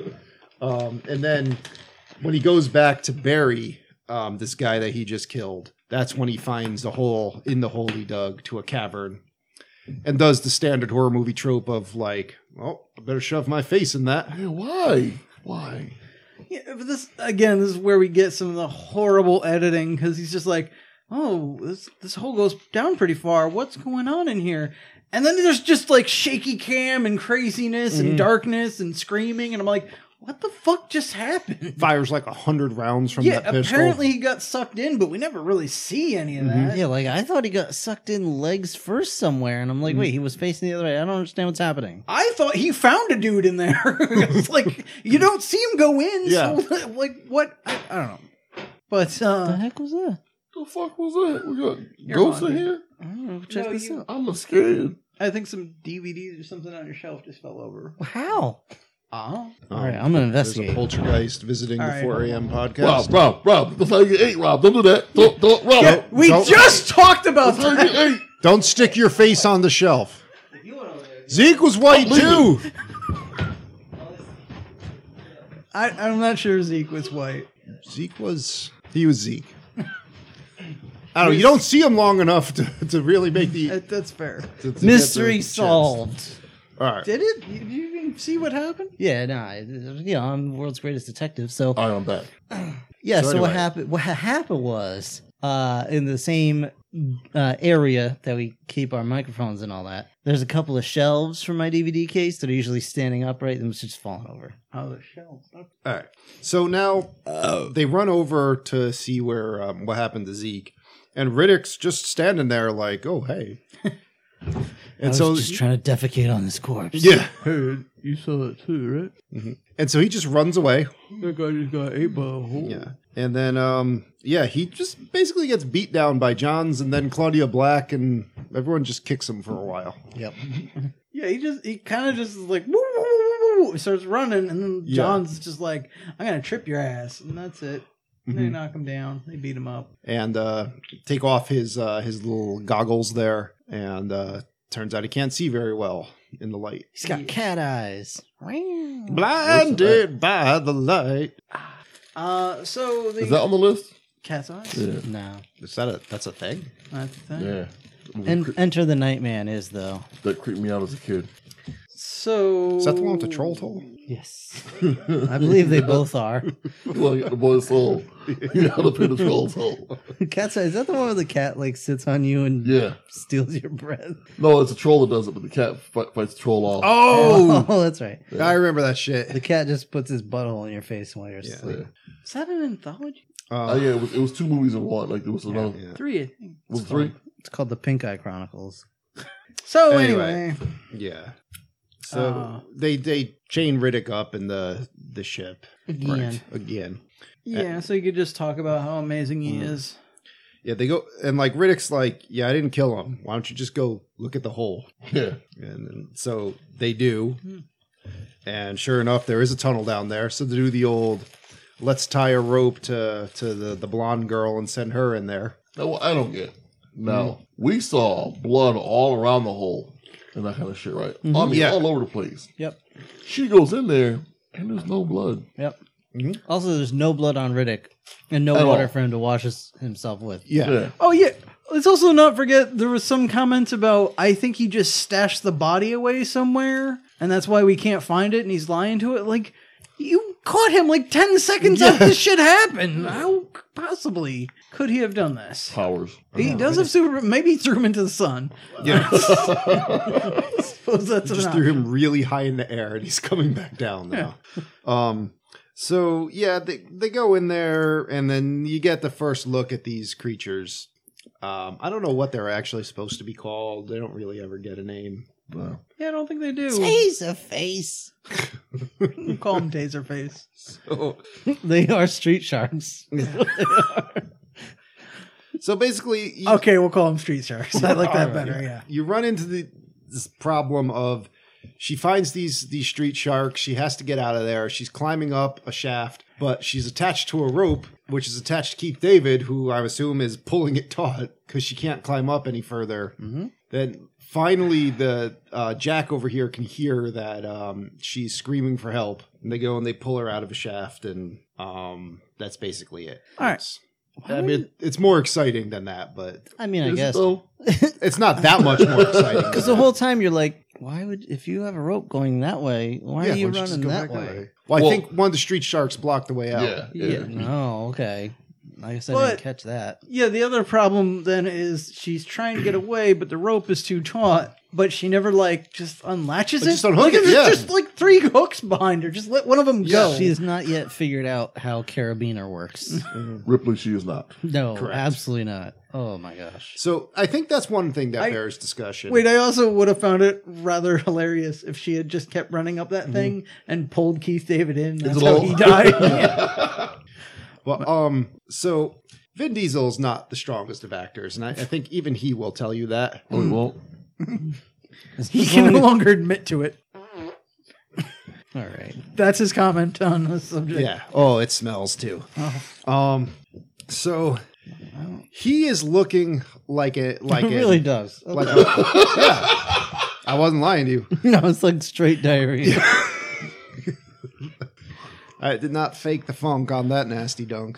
Um, and then when he goes back to bury um, this guy that he just killed, that's when he finds a hole in the hole he dug to a cavern, and does the standard horror movie trope of like, "Oh, I better shove my face in that." Hey, why? Why? Yeah, but this again, this is where we get some of the horrible editing because he's just like, "Oh, this this hole goes down pretty far. What's going on in here?" And then there's just like shaky cam and craziness and darkness and screaming, and I'm like, "What the fuck just happened?" Fires like a hundred rounds from Yeah, that pistol. apparently he got sucked in, but we never really see any of that. Yeah, like I thought he got sucked in legs first somewhere, and I'm like, wait, he was facing the other way. I don't understand what's happening. I thought he found a dude in there. It's like you don't see him go in. Yeah. So like what? I, I don't know. But What the uh, heck was that? The fuck was that? We got You're ghosts in haunted. here. I don't know. Check No, this you- out. I'm scared. I think some D V Ds or something on your shelf just fell over. How? Oh, All right, I'm gonna investigate. There's a poltergeist visiting All the right, four hold a.m. Rob, podcast. Rob, Rob. That's how you get ate, Rob. Don't do that. Don't, don't, Rob. yeah, we don't- just talked about That's how you that. get ate. Don't stick your face on the shelf. Zeke was white leave too. I, I'm not sure Zeke was white. Zeke was he was Zeke. I don't know. You don't see him long enough to, to really make the That, that's fair. to- to get Mystery the solved. chest. All right. Did it? Did you even see what happened? Yeah, no, I- you know, I'm the world's greatest detective. So All right, I'm back. yeah, So so, what anyway. happened? What ha- happened was uh, in the same uh, area that we keep our microphones and all that, there's a couple of shelves for my D V D case that are usually standing upright and it's just falling over. Oh, the shells. All right. So now they run over to see where um, what happened to Zeke, and Riddick's just standing there like, "Oh, hey." I And was so, just trying to defecate on this corpse. yeah. Hey, you saw that too, right? And so he just runs away. That guy just got ate by a hole. Yeah. And then, um, yeah, he just basically gets beat down by Johns and then Claudia Black, and everyone just kicks him for a while. Yep. Yeah, he just he kind of just is like woo, woo, woo, woo, woo, starts running, and then Yeah. John's just like, "I'm gonna trip your ass," and that's it. And They Mhm. knock him down. They beat him up. And uh, take off his uh, his little goggles there, and uh, turns out he can't see very well in the light. He's got cat eyes. Blinded by the light. Uh, so the Is that on the list? cat's eyes. Yeah. No. Is that a that's a thing? That's the thing. Yeah. It was And cre- Enter the Nightman is, though. that creeped me out as a kid. So Is that the one with the troll toll? Yes. I believe they both are. Like the boy's soul. You know how to pay the troll's soul. Cat's eyes. Is that the one where the cat like sits on you and Yeah. steals your breath? No, it's a troll that does it, but the cat fight, fights the troll off. Oh, Oh, that's right. I remember that shit. The cat just puts his butthole in your face while you're Yeah. asleep. Yeah. is that an anthology? Uh, yeah, it was, it was two movies in one. Like, there was another. Yeah. Three, I think. Was it three? It's called the Pink Eye Chronicles. So Anyway. anyway, Yeah. So Uh. they they chain Riddick up in the the ship Again. again. yeah. So you could just talk about how amazing he is. Yeah, they go and like Riddick's like, yeah, I didn't kill him. Why don't you just go look at the hole? Yeah. And, then so they do. And sure enough, there is a tunnel down there. So they do the old, let's tie a rope to to the the blonde girl and send her in there. Now, what I don't get. Now, we saw blood all around the hole and that kind of shit, right? I mean, Yeah. all over the place. Yep. She goes in there and there's no blood. Yep. Mhm. Also, there's no blood on Riddick and no At water all. for him to wash his, himself with. Yeah. Yeah. Oh yeah. Let's also not forget there was some comments about I think he just stashed the body away somewhere, and that's why we can't find it, and he's lying to it. Like you caught him like ten seconds after this shit happened. How possibly could he have done this? Powers. He does have super. Maybe he threw him into the sun. Yeah. I suppose that's Just an threw option. him really high in the air and he's coming back down now. Um so yeah, they they go in there and then you get the first look at these creatures. Um I don't know what they're actually supposed to be called. They don't really ever get a name. No. Yeah, I don't think they do. Taser face. We'll call him Taserface. So, They are street sharks. so basically you, Okay, we'll call him Street Sharks. I like that All right, better. Yeah. you run into the this problem of she finds these these street sharks. She has to get out of there. She's climbing up a shaft, but she's attached to a rope, which is attached to Keith David, who I assume is pulling it taut because she can't climb up any further. Mm-hmm. Then finally, the uh, Jack over here can hear that um, she's screaming for help, and they go and they pull her out of a shaft, and um, that's basically it. All right. It's- I mean, it's more exciting than that, but I mean, I Is it guess. though? it's not that much more exciting. Because the whole time you're like, why would, if you have a rope going that way, why Yeah, are you why don't just running go that back way? Well, I Well- think one of the street sharks blocked the way out. Yeah. Yeah. Yeah. No, okay. I guess I But- didn't catch that. Yeah, the other problem then is she's trying to get away, but the rope is too taut. But she never like just unlatches Like, it. just unhook like, it, there's yeah. just like three hooks behind her. Just let one of them go. She has not yet figured out how carabiner works. Ripley, she is not. No, Correct. absolutely not. Oh my gosh. So I think that's one thing that I- bears discussion. Wait, I also would have found it rather hilarious if she had just kept running up that thing and pulled Keith David in. That's it how all- he died. Yeah. Well, um, so Vin Diesel is not the strongest of actors, and I, I think even he will tell you that. Oh, he won't. He can no longer admit to it. All right. That's his comment on the subject. Yeah. Oh, it smells too. Um, so he is looking like a like It a, really does. like a, yeah. I wasn't lying to you. No, it's like straight diarrhea. I did not fake the funk on that nasty dunk.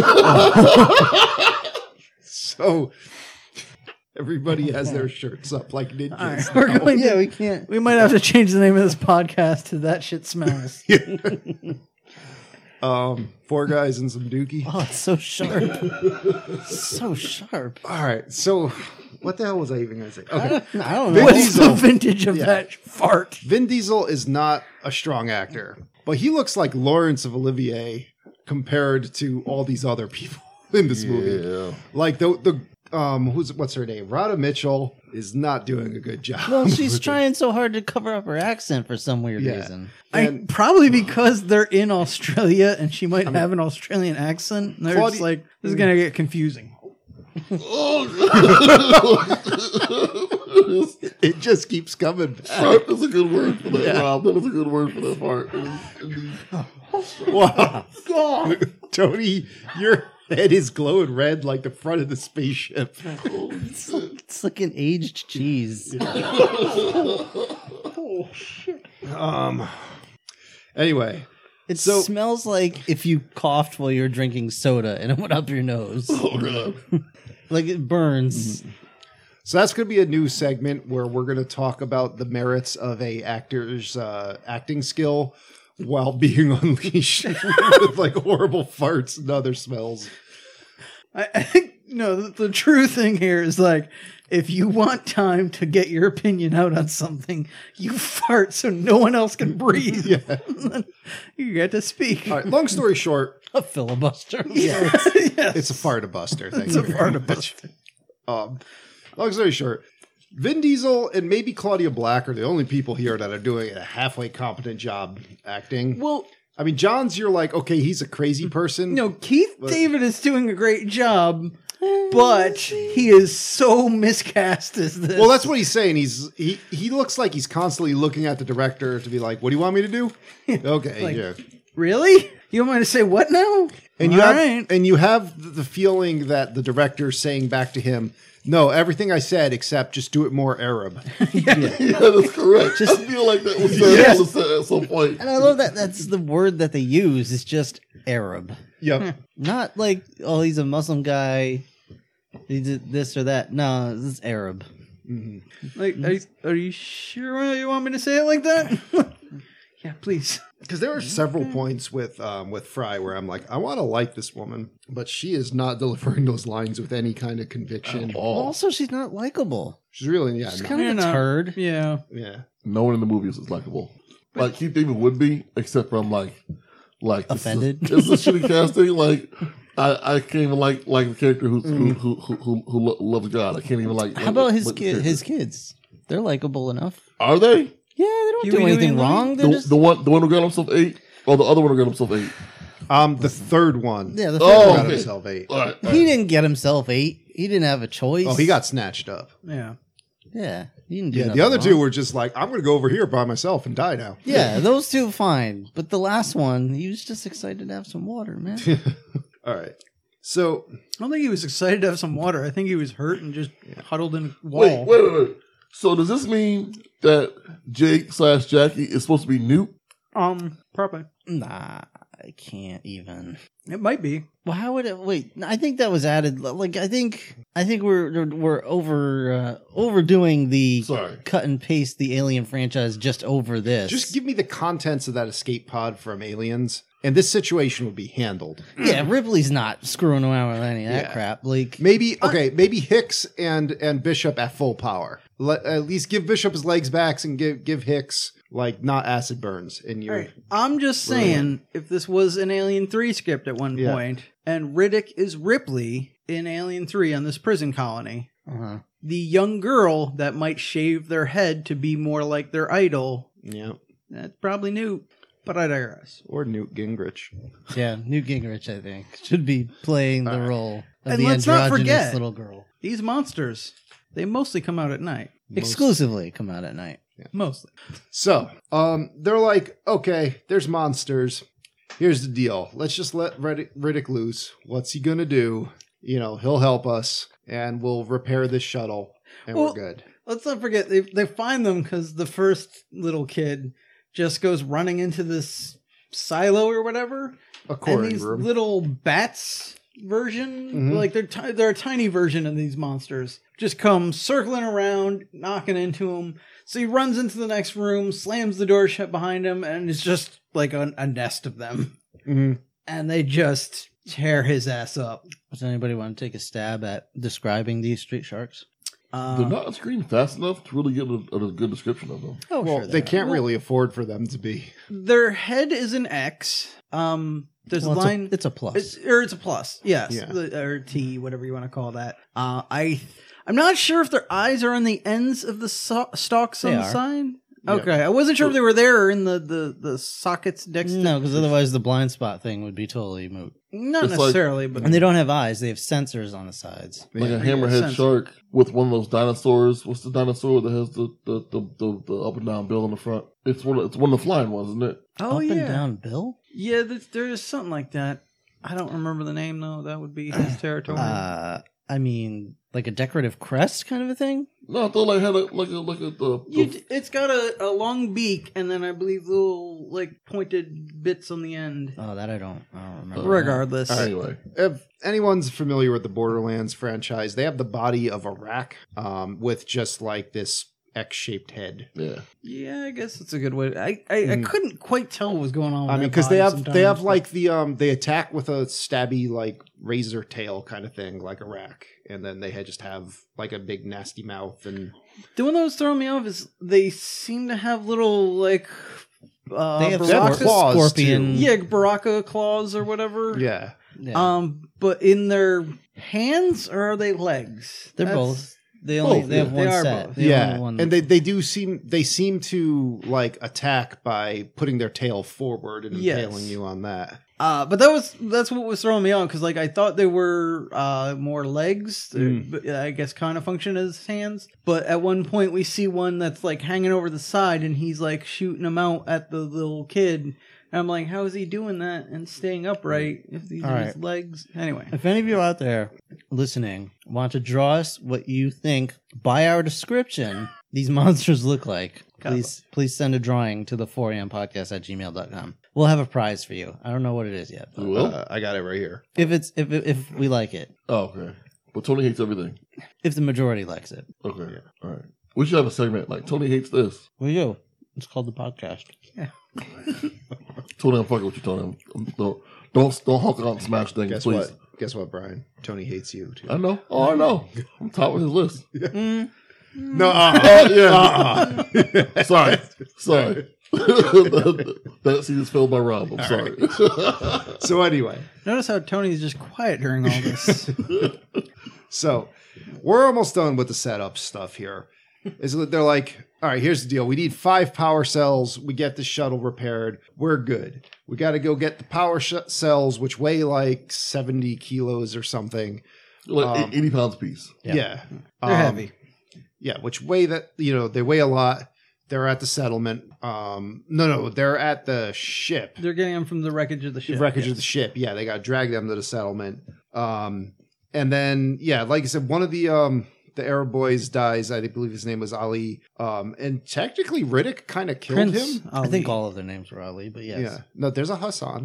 So everybody has their shirts up like ninjas. All right, we're going yeah, to, we can't. we might have to change the name of this podcast to That Shit Smells. Um, four guys and some dookie. Oh, it's so sharp. So sharp. All right. So, what the hell was I even going to say? Okay. I don't know. Vin What's Diesel. the vintage of Yeah. that fart? Vin Diesel is not a strong actor, but he looks like Laurence of Olivier compared to all these other people in this movie. Yeah. Like the the um who's what's her name? Rhoda Mitchell is not doing a good job. Well, she's trying so hard to cover up her accent for some weird Yeah. reason. I, And- probably because they're in Australia and she might have an Australian accent. And they're Claudia- just like, this is going to get confusing. It just keeps coming back. Sharp is a good word for that, Rob. That is a good word for that part. Wow. Tony, your head is glowing red like the front of the spaceship. It's like an aged cheese. Um. Anyway, It So- smells like if you coughed while you were drinking soda and it went up your nose. Oh, God. Like it burns. so that's going to be a new segment where we're going to talk about the merits of a actor's uh, acting skill while being unleashed with like horrible farts and other smells. I, I think, no, the, the true thing here is like, if you want time to get your opinion out on something, you fart so no one else can breathe. Yeah. You get to speak. All right. Long story short, A filibuster. Yes. it's a fartabuster. Thank It's you a very fartabuster. much. Um, long story short, Vin Diesel and maybe Claudia Black are the only people here that are doing a halfway competent job acting. Well, I mean, John's, you're like, okay, he's a crazy person. no, Keith David is doing a great job, but he is so miscast as this. Well, that's what he's saying. He's he he looks like he's constantly looking at the director to be like, "What do you want me to do?" Okay, Like- yeah. Really? You want me to say what now? And you All have right. and you have the feeling that the director's saying back to him, "No, everything I said except just do it more Arab." Yeah, that's correct. Just I feel like that was said, Yes. was said at some point. And I love that that's the word that they use. It's just Arab. Yep. Not like, oh, he's a Muslim guy. He did this or that. No, this is Arab. Like, are you, are you sure you want me to say it like that? Yeah, please. Because there are several points with um, with Fry where I'm like, I want to like this woman, but she is not delivering those lines with any kind of conviction. At all. Also, she's not likable. She's really, yeah, She's no- kind of You're a not- turd. Yeah. yeah. No one in the movies is likable. Like Keith David would be, except for I'm like, like this is- Offended? It's a shitty casting. Like I, I can't even like like the character who's, Mm. who, who who who who lo- loves God. I can't even like. How about his like the kid? character. His kids? They're likable enough. Are they Yeah, they don't You do mean- anything you mean- wrong. They're the, just the one the one who got himself eight? Or the other one who got himself eight? Um, the third one. yeah. The Oh, third got one. okay. himself eight. All right, all He right. didn't get himself eight. He didn't have a choice. Oh, he got snatched up. Yeah. Yeah, he didn't do Yeah, the nothing other wrong. two were just like, I'm going to go over here by myself and die now. Yeah, those two fine. But the last one, he was just excited to have some water, man. All right. So, I don't think he was excited to have some water. I think he was hurt and just huddled in a wall. Wait, wait, wait, wait. So does this mean that Jake slash Jackie is supposed to be Newt? Um, probably. Nah, I can't even. It might be. Well, how would it? Wait, I think that was added. Like, I think, I think we're we're over uh, overdoing the Sorry. cut and paste the Alien franchise just over this. just give me the contents of that escape pod from Aliens, and this situation would be handled. yeah, Ripley's not screwing around with any of that Yeah. crap. Like, Maybe, okay, maybe Hicks and and Bishop at full power. Let, at least give Bishop his legs back and give give Hicks, like, not acid burns in your... All right. I'm just saying, if this was an Alien three script at one Yeah. point, and Riddick is Ripley in Alien three on this prison colony, uh-huh. the young girl that might shave their head to be more like their idol, Yeah. that's probably Newt. But I digress. Or Newt Gingrich. yeah, Newt Gingrich, I think, should be playing the role of And the let's not androgynous forget- little girl. These monsters, they mostly come out at night. Exclusively come out at night. Mostly. So, um, they're like, okay, there's monsters. Here's the deal. Let's just let Riddick, Riddick loose. What's he gonna do? You know, he'll help us, and we'll repair this shuttle, and Well, we're good. Let's not forget, they, they find them because the first little kid just goes running into this silo or whatever. A And quarry these room. little bats version, Mhm. like they're ti- they're a tiny version of these monsters, just come circling around, knocking into him. So he runs into the next room, slams the door shut behind him, and it's just like a, a nest of them. Mhm. and they just tear his ass up. Does anybody want to take a stab at describing these street sharks? Uh, They're not screened fast enough to really get a, a good description of them. Oh, Well, sure they are. can't really afford for them to be. their head is an X. Um, there's Well, a it's line. A, it's a plus. It's, or it's a plus, yes, Yeah. the, or T, whatever you want to call that. Uh, I, I'm not sure if their eyes are on the ends of the so- stalks on They the are. side. Yeah. Okay, I wasn't sure if they were there or in the the, the sockets next. no, to, because otherwise the blind spot thing would be totally moot. not It's like- necessarily, but And they don't have eyes; they have sensors on the sides. Like Yeah. a hammerhead sense. shark with one of those dinosaurs. What's the dinosaur that has the the, the, the, the up and down bill in the front? It's one of, it's one of the flying ones, isn't it? oh Up yeah, and down, Bill. yeah. There's, there's something like that. I don't remember the name though. That would be his territory. Uh, I mean, like a decorative crest kind of a thing. No, I thought like had a, like a like a the, You, the it's got a, a long beak and then I believe little like pointed bits on the end. Oh, that I don't. I don't remember. Regardless, anyway. If anyone's familiar with the Borderlands franchise, they have the body of a rack um, with just like this X-shaped head. Yeah, yeah, I guess it's a good way. I I, I Mm. couldn't quite tell what was going on. With I mean, that because they body have they have sometimes, like the um they attack with a stabby like razor tail kind of thing, like a rack, and then they had just have like a big nasty mouth and but the one that was throwing me off is they seem to have little like uh, They have Baraka- They have claws, scorpion. too. yeah, Baraka claws or whatever. yeah. Yeah. Um, but in their hands or are they legs? They're That's- both. They only Both, they have yeah. one They are set. both. They have Yeah, only one- and they, they do seem they seem to like attack by putting their tail forward and Yes. impaling you on that. Uh, but that was that's what was throwing me on because like I thought they were uh more legs, Mm. but I guess kind of function as hands. But at one point we see one that's like hanging over the side and he's like shooting them out at the little kid. And I'm like, how is he doing that and staying upright if these All are right. his legs? Anyway, If any of you out there listening want to draw us what you think by our description these monsters look like, please please send a drawing to the four a.m. podcast at gmail dot com. We'll have a prize for you. I don't know what it is yet. you But will. Uh, I got it right here. if it's if if we like it, Oh, okay. But Tony hates everything. if the majority likes it, Okay, all right. We should have a segment like Tony hates this. we go. It's called the podcast. Tony, I'm fucking with you, Tony. I'm, don't don't don't honk out and smash things, Guess please. what? Guess what, Brian? Tony hates you too. I know. Oh, I know. I'm top of his list. No, uh, Oh yeah. uh, Sorry, sorry. that, that scene just filled my rum. I'm sorry. so anyway, notice how Tony's just quiet during all this. so we're almost done with the setup stuff here. Is that they're like, all right, here's the deal. We need five power cells. We get the shuttle repaired. We're good. We got to go get the power sh- cells, which weigh like seventy kilos or something. like Um, eighty pounds a piece. Yeah. Yeah. They're Um, heavy. Yeah, which weigh that, you know, they weigh a lot. They're at the settlement. Um, no, no, they're at the ship. They're getting them from the wreckage of the The ship. wreckage yes. of the ship. Yeah, they got to drag them to the settlement. Um, and then, yeah, like I said, one of the um, the Arab boys dies. I believe his name was Ali. Um, and technically, Riddick kind of killed Prince him. Ali. I think all of their names were Ali, but yes. Yeah. No, there's a Hassan.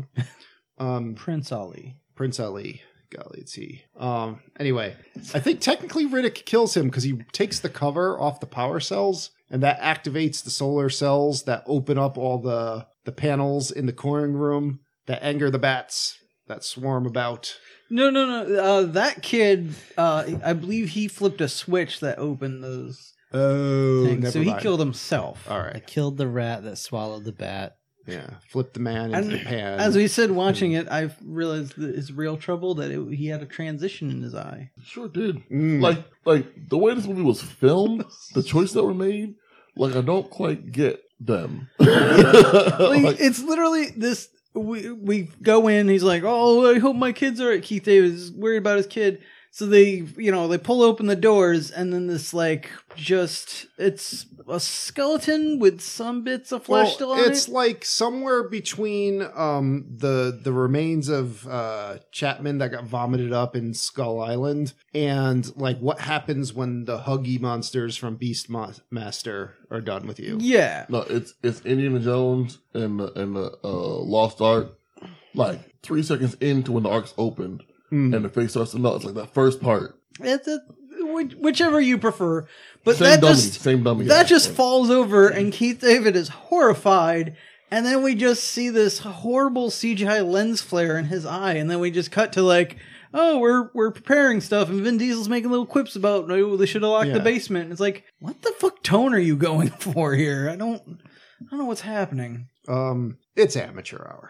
Um, Prince Ali. Prince Ali. Golly, it's he. Um, anyway, I think technically Riddick kills him because he takes the cover off the power cells, and that activates the solar cells that open up all the the panels in the coring room that anger the bats that swarm about. No, no, no. Uh, that kid, uh, I believe he flipped a switch that opened those Oh, things. So he killed himself. All I right, killed the rat that swallowed the bat. yeah, flip the man into And the pan. As we said watching it, I've realized that his real trouble that it, he had a transition in his eye. Sure did. Mm. Like like the way this movie was filmed, the choice that were made, like I don't quite get them. Like, Like, it's literally this. We we go in. He's like, "Oh, I hope my kids are." Keith David is worried about his kid, so they, you know, they pull open the doors, and then this like just it's a skeleton with some bits of flesh Well, still on it's it. like somewhere between um, the the remains of uh, Chapman that got vomited up in Skull Island and like what happens when the Huggy monsters from Beast Mo- Master are done with you. Yeah, no, it's it's Indiana Jones and the, and the uh, Lost Ark. Like three seconds into when the ark's opened Mm. and the face starts to melt. It's like that first part. it's a, which- whichever you prefer, but Same that dummy. just Same dummy. that yeah. just Like, falls over, and Keith David is horrified And then we just see this horrible C G I lens flare in his eye, and then we just cut to like, oh, we're we're preparing stuff, and Vin Diesel's making little quips about, no, they should have locked Yeah. the basement. And it's like, what the fuck tone are you going for here? I don't, I don't know what's happening. Um, it's amateur hour.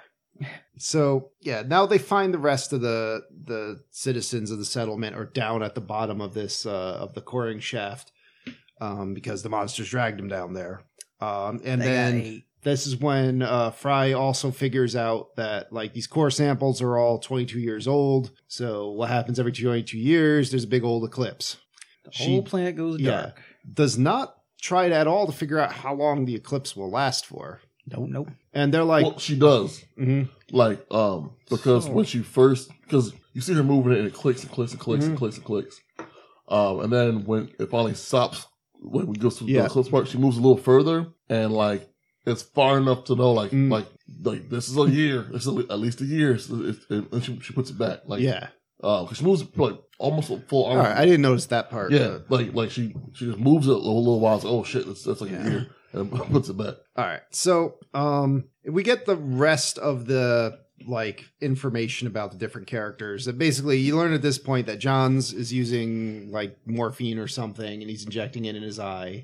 So yeah, now they find the rest of the the citizens of the settlement are down at the bottom of this uh, of the coring shaft, um, because the monsters dragged them down there. Um, and They got then eight. this is when uh, Fry also figures out that like these core samples are all twenty-two years old. So what happens every twenty-two years? There's a big old eclipse. The She- whole planet goes yeah. dark. Does not try at all to figure out how long the eclipse will last for. Nope, nope. And they're like, Well, she does. mhm. Like, um, because So- when she first, because you see her moving it and it clicks and clicks and clicks Mhm. and clicks and clicks. Um, and then when it finally stops, when we go to Yeah. the eclipse part, she moves a little further and like it's far enough to know like Mm. like like this is a year. This is at least a year. So it's, it, and she, she puts it back. Like yeah. uh, 'cause she moves like almost a full arm. All right, I didn't notice that part. Yeah, like like she she just moves it a little, little while. It's like, oh shit, that's, that's like Yeah. a year, and puts it back. All right. So, um, we get the rest of the like information about the different characters. That basically you learn at this point that Johns is using like morphine or something, and he's injecting it in his eye.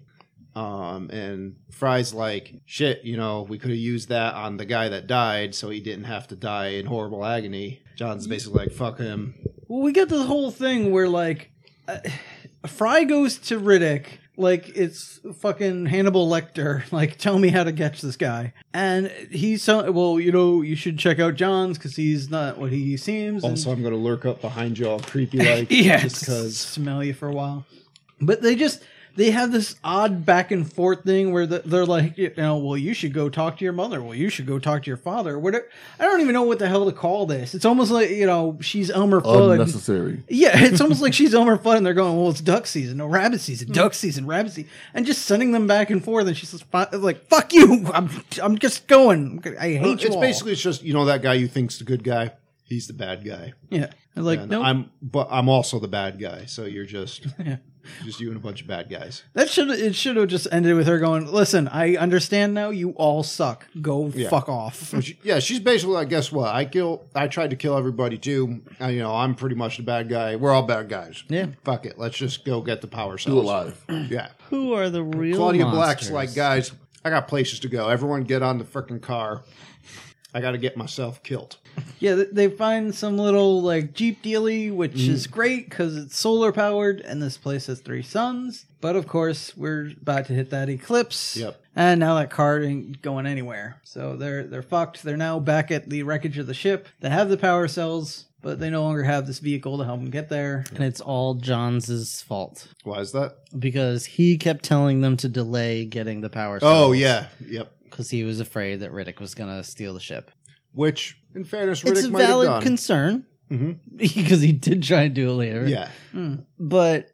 Um, and Fry's like, shit, you know, we could have used that on the guy that died, so he didn't have to die in horrible agony. John's basically like, fuck him. Well, we get the whole thing where like uh, Fry goes to Riddick like it's fucking Hannibal Lecter. Like, tell me how to catch this guy. And he's so well, you know, you should check out Johns because he's not what he seems. and- Also, I'm gonna lurk up behind you all creepy like, yeah, just because. smell you for a while. But they just they have this odd back and forth thing where the, they're like, you know, well, you should go talk to your mother. Well, you should go talk to your father. Whatever. I don't even know what the hell to call this. It's almost like, you know, she's Elmer Fudd. Unnecessary. Yeah, it's almost like she's Elmer Fudd, and they're going, well, it's duck season, no rabbit season, duck season, rabbit season, and just sending them back and forth. And she's just fi- like, "Fuck you! I'm, I'm just going. I hate Well, you." it's all." basically it's just, you know, that guy you think's the good guy. He's the bad guy. yeah. I'm like, And no, I'm, but I'm also the bad guy. So you're just, Yeah. just you and a bunch of bad guys. that should it should have just ended with her going, "Listen, I understand now. You all suck. Go Yeah. fuck off." Which, yeah, she's basically like, guess what? I kill. I tried to kill everybody too. I, you know, I'm pretty much the bad guy. We're all bad guys. Yeah. Fuck it. Let's just go get the power cells. Do it live. Yeah. Who are the real Claudia monsters? Black's like, guys, I got places to go. Everyone get on the freaking car. I got to get myself killed. Yeah, th- they find some little like Jeep dealy, which Mm. is great because it's solar powered, and this place has three suns. But of course, we're about to hit that eclipse. Yep. And now that car ain't going anywhere, so they're they're fucked. They're now back at the wreckage of the ship. They have the power cells, but they no longer have this vehicle to help them get there. And it's all Johns' fault Why is that? because he kept telling them to delay getting the power cells. Oh, yeah. Yep. Because he was afraid that Riddick was going to steal the ship. Which, in fairness, Riddick It's a might have valid done. concern Mhm. because he did try to do it later. Yeah. But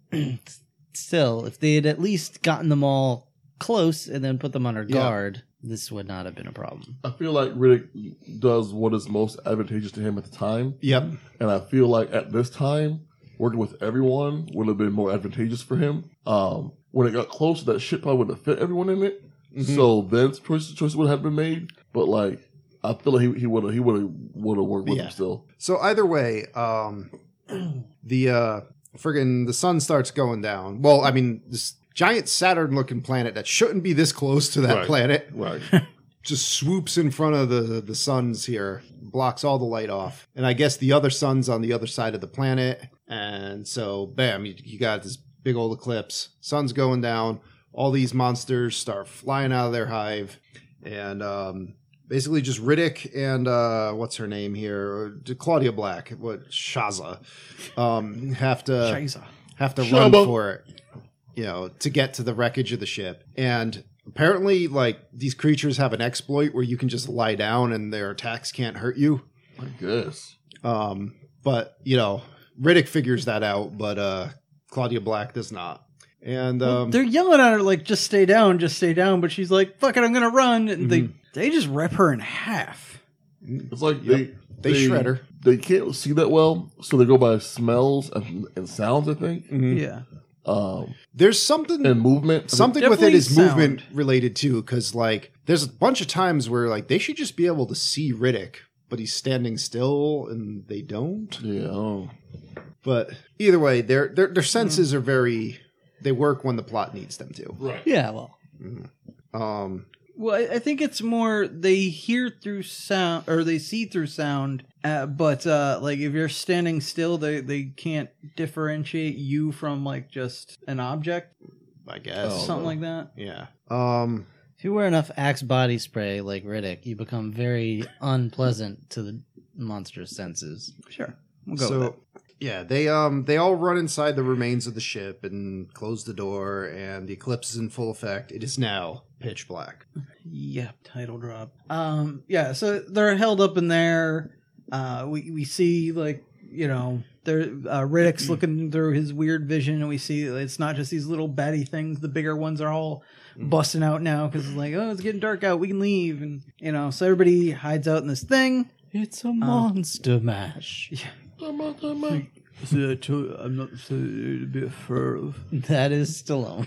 still, if they had at least gotten them all close and then put them under Yeah. guard, this would not have been a problem. I feel like Riddick does what is most advantageous to him at the time, Yep. and I feel like at this time, working with everyone would have been more advantageous for him. Um, when it got close, that shit probably wouldn't have fit everyone in it. Mm-hmm. So then choices choices would have been made. But like, I feel like he he would have he would have would have worked with Yeah. him still. So either way, um, the uh, friggin' the sun starts going down. Well, I mean, this giant Saturn-looking planet that shouldn't be this close to that Right. planet Right. just swoops in front of the the suns here, blocks all the light off, and I guess the other sun's on the other side of the planet, and so bam, you, you got this big old eclipse. Sun's going down. All these monsters start flying out of their hive, and um, basically just Riddick and uh, what's her name here, Claudia Black, what Shaza, um, have to Shiza. have to Shaba. run for it, you know, to get to the wreckage of the ship. And apparently, like, these creatures have an exploit where you can just lie down and their attacks can't hurt you. I guess. Um, but you know, Riddick figures that out, but uh, Claudia Black does not. And um, They're yelling at her like, "Just stay down, just stay down." But she's like, "Fuck it, I'm gonna run." And they they just rip her in half. It's like Yep. they They shred her. They can't see that well, so they go by smells and, and sounds. I think. mhm. Yeah. um, There's something and movement. something with it Definitely is movement sound. related too, because like there's a bunch of times where like they should just be able to see Riddick, but he's standing still and they don't. Yeah. Oh. But either way, their their their senses are very they work when the plot needs them to. Right. Yeah, well, Um, Well, I I think it's more they hear through sound or they see through sound, uh, but uh, like if you're standing still, they they can't differentiate you from like just an object, I guess. Oh. something like that. Yeah. Um, if you wear enough Axe body spray like Riddick, you become very unpleasant to the monster's senses. Sure, we'll go with so it. yeah, they um they all run inside the remains of the ship and close the door, and the eclipse is in full effect. It is now pitch black. Yep, title drop. Um, yeah, so they're held up in there. Uh, we we see like you know, there uh, Riddick's looking through his weird vision, and we see it's not just these little batty things. The bigger ones are all busting out now because it's like, oh, it's getting dark out. We can leave, and you know, so everybody hides out in this thing. It's a monster mash. Come on, come on. I'm not a bit fur. That is Stallone.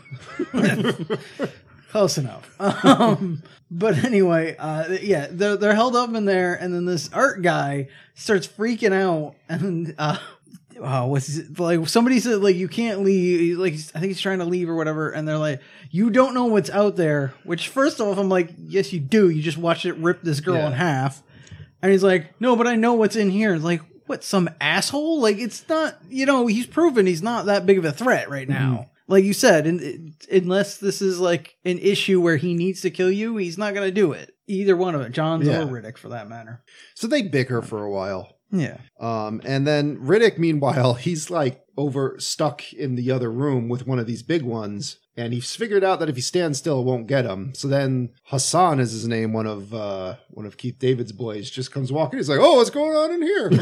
Close enough. Um, but anyway, uh, yeah, they're, they're held up in there, and then this art guy starts freaking out, and uh, oh, what's his, like somebody said like you can't leave. He's like I think he's trying to leave or whatever, and they're like you don't know what's out there. Which first off, I'm like yes you do. You just watched it rip this girl Yeah. in half, and he's like no, but I know what's in here. It's like what some asshole? Like it's not. You know he's proven he's not that big of a threat right now. Like you said, in, unless this is like an issue where he needs to kill you, he's not going to do it. Either one of it, Johns Yeah. or Riddick for that matter. So they bicker for a while. Yeah. Um, and then Riddick, meanwhile, he's like over stuck in the other room with one of these big ones. And he's figured out that if he stands still, it won't get him. So then Hassan is his name, one of uh, one of Keith David's boys, just comes walking. He's like, "Oh, what's going on in here?"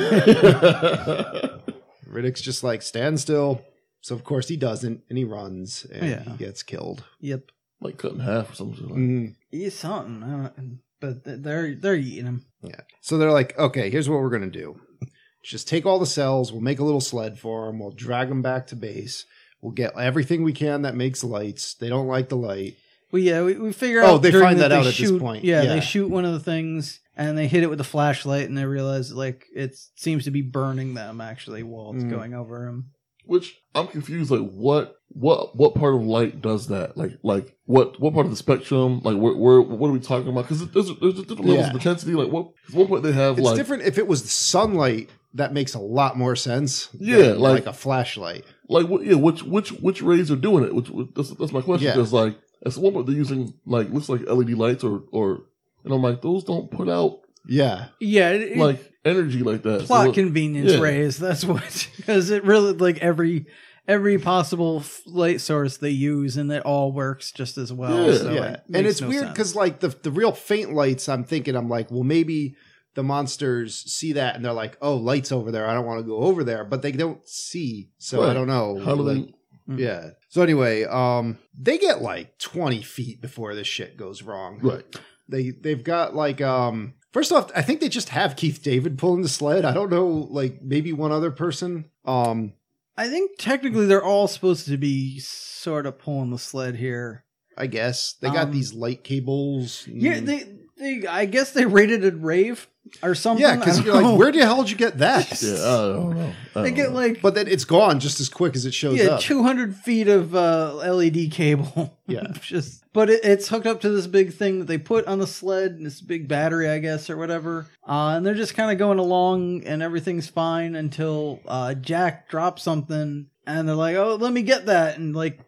Riddick's just like, "Stand still." So of course he doesn't, and he runs, and Yeah. he gets killed. Yep. Like cut in half or something. Like. Mhm. He's something. I don't, but they're they're eating him. Yeah. So they're like, "Okay, here's what we're gonna do. Just take all the cells. We'll make a little sled for them. We'll drag them back to base. We'll get everything we can that makes lights. They don't like the light." Well, yeah, we, we figure Oh, out. they during find that they out at this shoot- point. Yeah, Yeah. they shoot one of the things and they hit it with a flashlight, and they realize like it seems to be burning them actually while it's Mm. going over him. Which I'm confused. Like what what what part of light does that? Like like what what part of the spectrum? Like where, where what are we talking about? Because there's there's different levels Yeah. of intensity. Like what? 'Cause one point they have It's like different if it was the sunlight. That makes a lot more sense. Yeah, than, like- like a flashlight. like what, yeah which which which rays are doing it? Which, which that's, that's my question. Yeah. Because like at one point they're using like looks like L E D lights or or and I'm like those don't put out Yeah. Yeah, it, it- like energy like that. plot So, convenience yeah. rays. That's what because it really like every every possible f- light source they use, and it all works just as well. Yeah. so yeah. it And makes it's no weird sense. because like the the real faint lights, I'm thinking, I'm like, well, maybe the monsters see that and they're like, oh, lights over there. I don't want to go over there, but they don't see. So I Right. don't know. How do Like, they? yeah. So anyway, um, they get like twenty feet before this shit goes wrong. Right. They they've got like um. First off, I think they just have Keith David pulling the sled. I don't know, like maybe one other person. Um, I think technically they're all supposed to be sort of pulling the sled here. I guess they got Um, these light cables. Yeah, Mm. they, they I guess they rated a rave or something. yeah, I because don't you're know. like, where the hell did you get that? Yeah, I don't know. I they don't get know. like But then it's gone just as quick as it shows yeah, up. two hundred feet of uh, L E D cable. Yeah. just but it, it's hooked up to this big thing that they put on the sled, this big battery, I guess, or whatever. Uh, and they're just kind of going along, and everything's fine until uh, Jack drops something, and they're like, "Oh, let me get that," and like,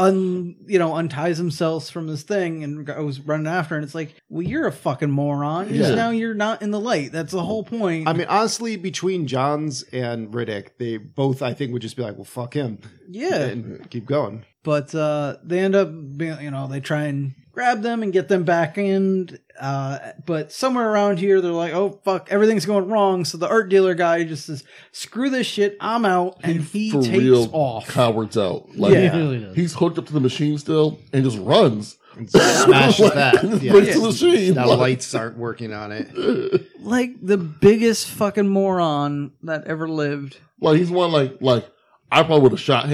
un you know, unties himself from this thing and goes running after, and it's like, "Well, you're a fucking moron. Because Yeah. now you're not in the light. That's the whole point." I mean, honestly, between Johns and Riddick, they both, I think, would just be like, well, fuck him. yeah. And keep going. But uh, they end up being, you know, they try and grab them and get them back in. Uh, but somewhere around here, they're like, oh, fuck, everything's going wrong. So the art dealer guy just says, screw this shit, I'm out. And he For takes real off. cowards out. Like Yeah. He really does. he's hooked up to the machine still and just runs. And smashes that. Yeah. Breaks the machine. Now Like- lights aren't working on it. Like the biggest fucking moron that ever lived. Like he's one like like I probably would have shot him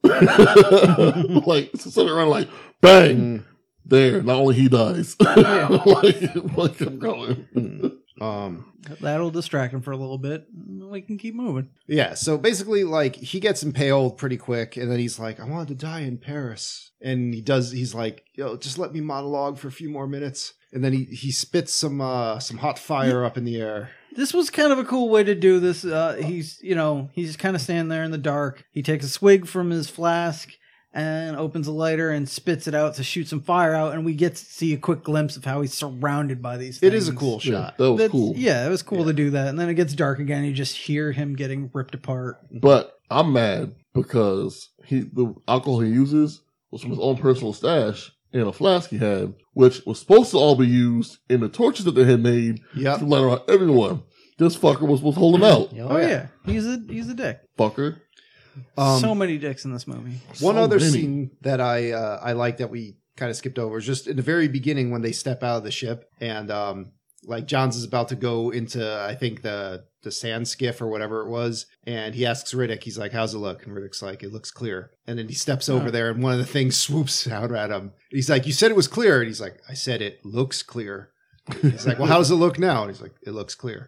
Like, sitting around like, bang, Mm. there. Not only he dies. like, like, I'm going. Mm. Um, That'll distract him for a little bit. And we can keep moving. yeah, so basically, like, he gets impaled pretty quick, and then he's like, I wanted to die in Paris. And he does, he's like, yo, just let me monologue for a few more minutes. And then he, he spits some uh, some hot fire up in the air. This was kind of a cool way to do this. Uh, he's, you know, he's kind of standing there in the dark. He takes a swig from his flask and opens a lighter and spits it out to shoot some fire out. And we get to see a quick glimpse of how he's surrounded by these things. It is a cool Yeah, shot. that was That's- cool. Yeah, it was cool to do that. And then it gets dark again. You just hear him getting ripped apart. But I'm mad because he the alcohol he uses was from his own personal stash in a flask he had, which was supposed to all be used in the torches that they had made Yep. to light around everyone. This fucker was supposed to hold him out. Oh, yeah. He's a he's a dick. Fucker. Um, so many dicks in this movie. One So other many. scene that I uh, I like that we kind of skipped over is just in the very beginning when they step out of the ship and um, like Johns is about to go into I think the the sand skiff or whatever it was, and he asks Riddick, he's like, "How's it look?" And Riddick's like, "It looks clear." And then he steps over Oh. there, and one of the things swoops out at him. He's like, "You said it was clear," and he's like, "I said it looks clear." He's like, "Well, how does it look now?" And he's like, "It looks clear."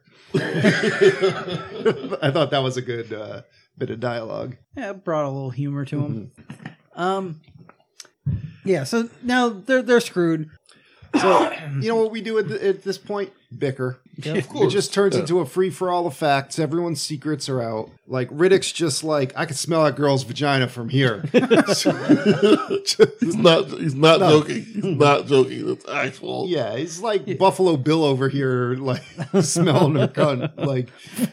I thought that was a good uh, bit of dialogue. Yeah, it brought a little humor to him. Um, yeah, so now they're they're screwed. So, you know what we do at, the, at this point? Bicker. Of course. It just turns Yeah. into a free for all of facts. Everyone's secrets are out. Like, Riddick's just like, I can smell that girl's vagina from here. He's not. He's not No. joking. He's not joking. It's actual. Yeah, he's like Buffalo Bill over here, like, smelling her cunt. Like,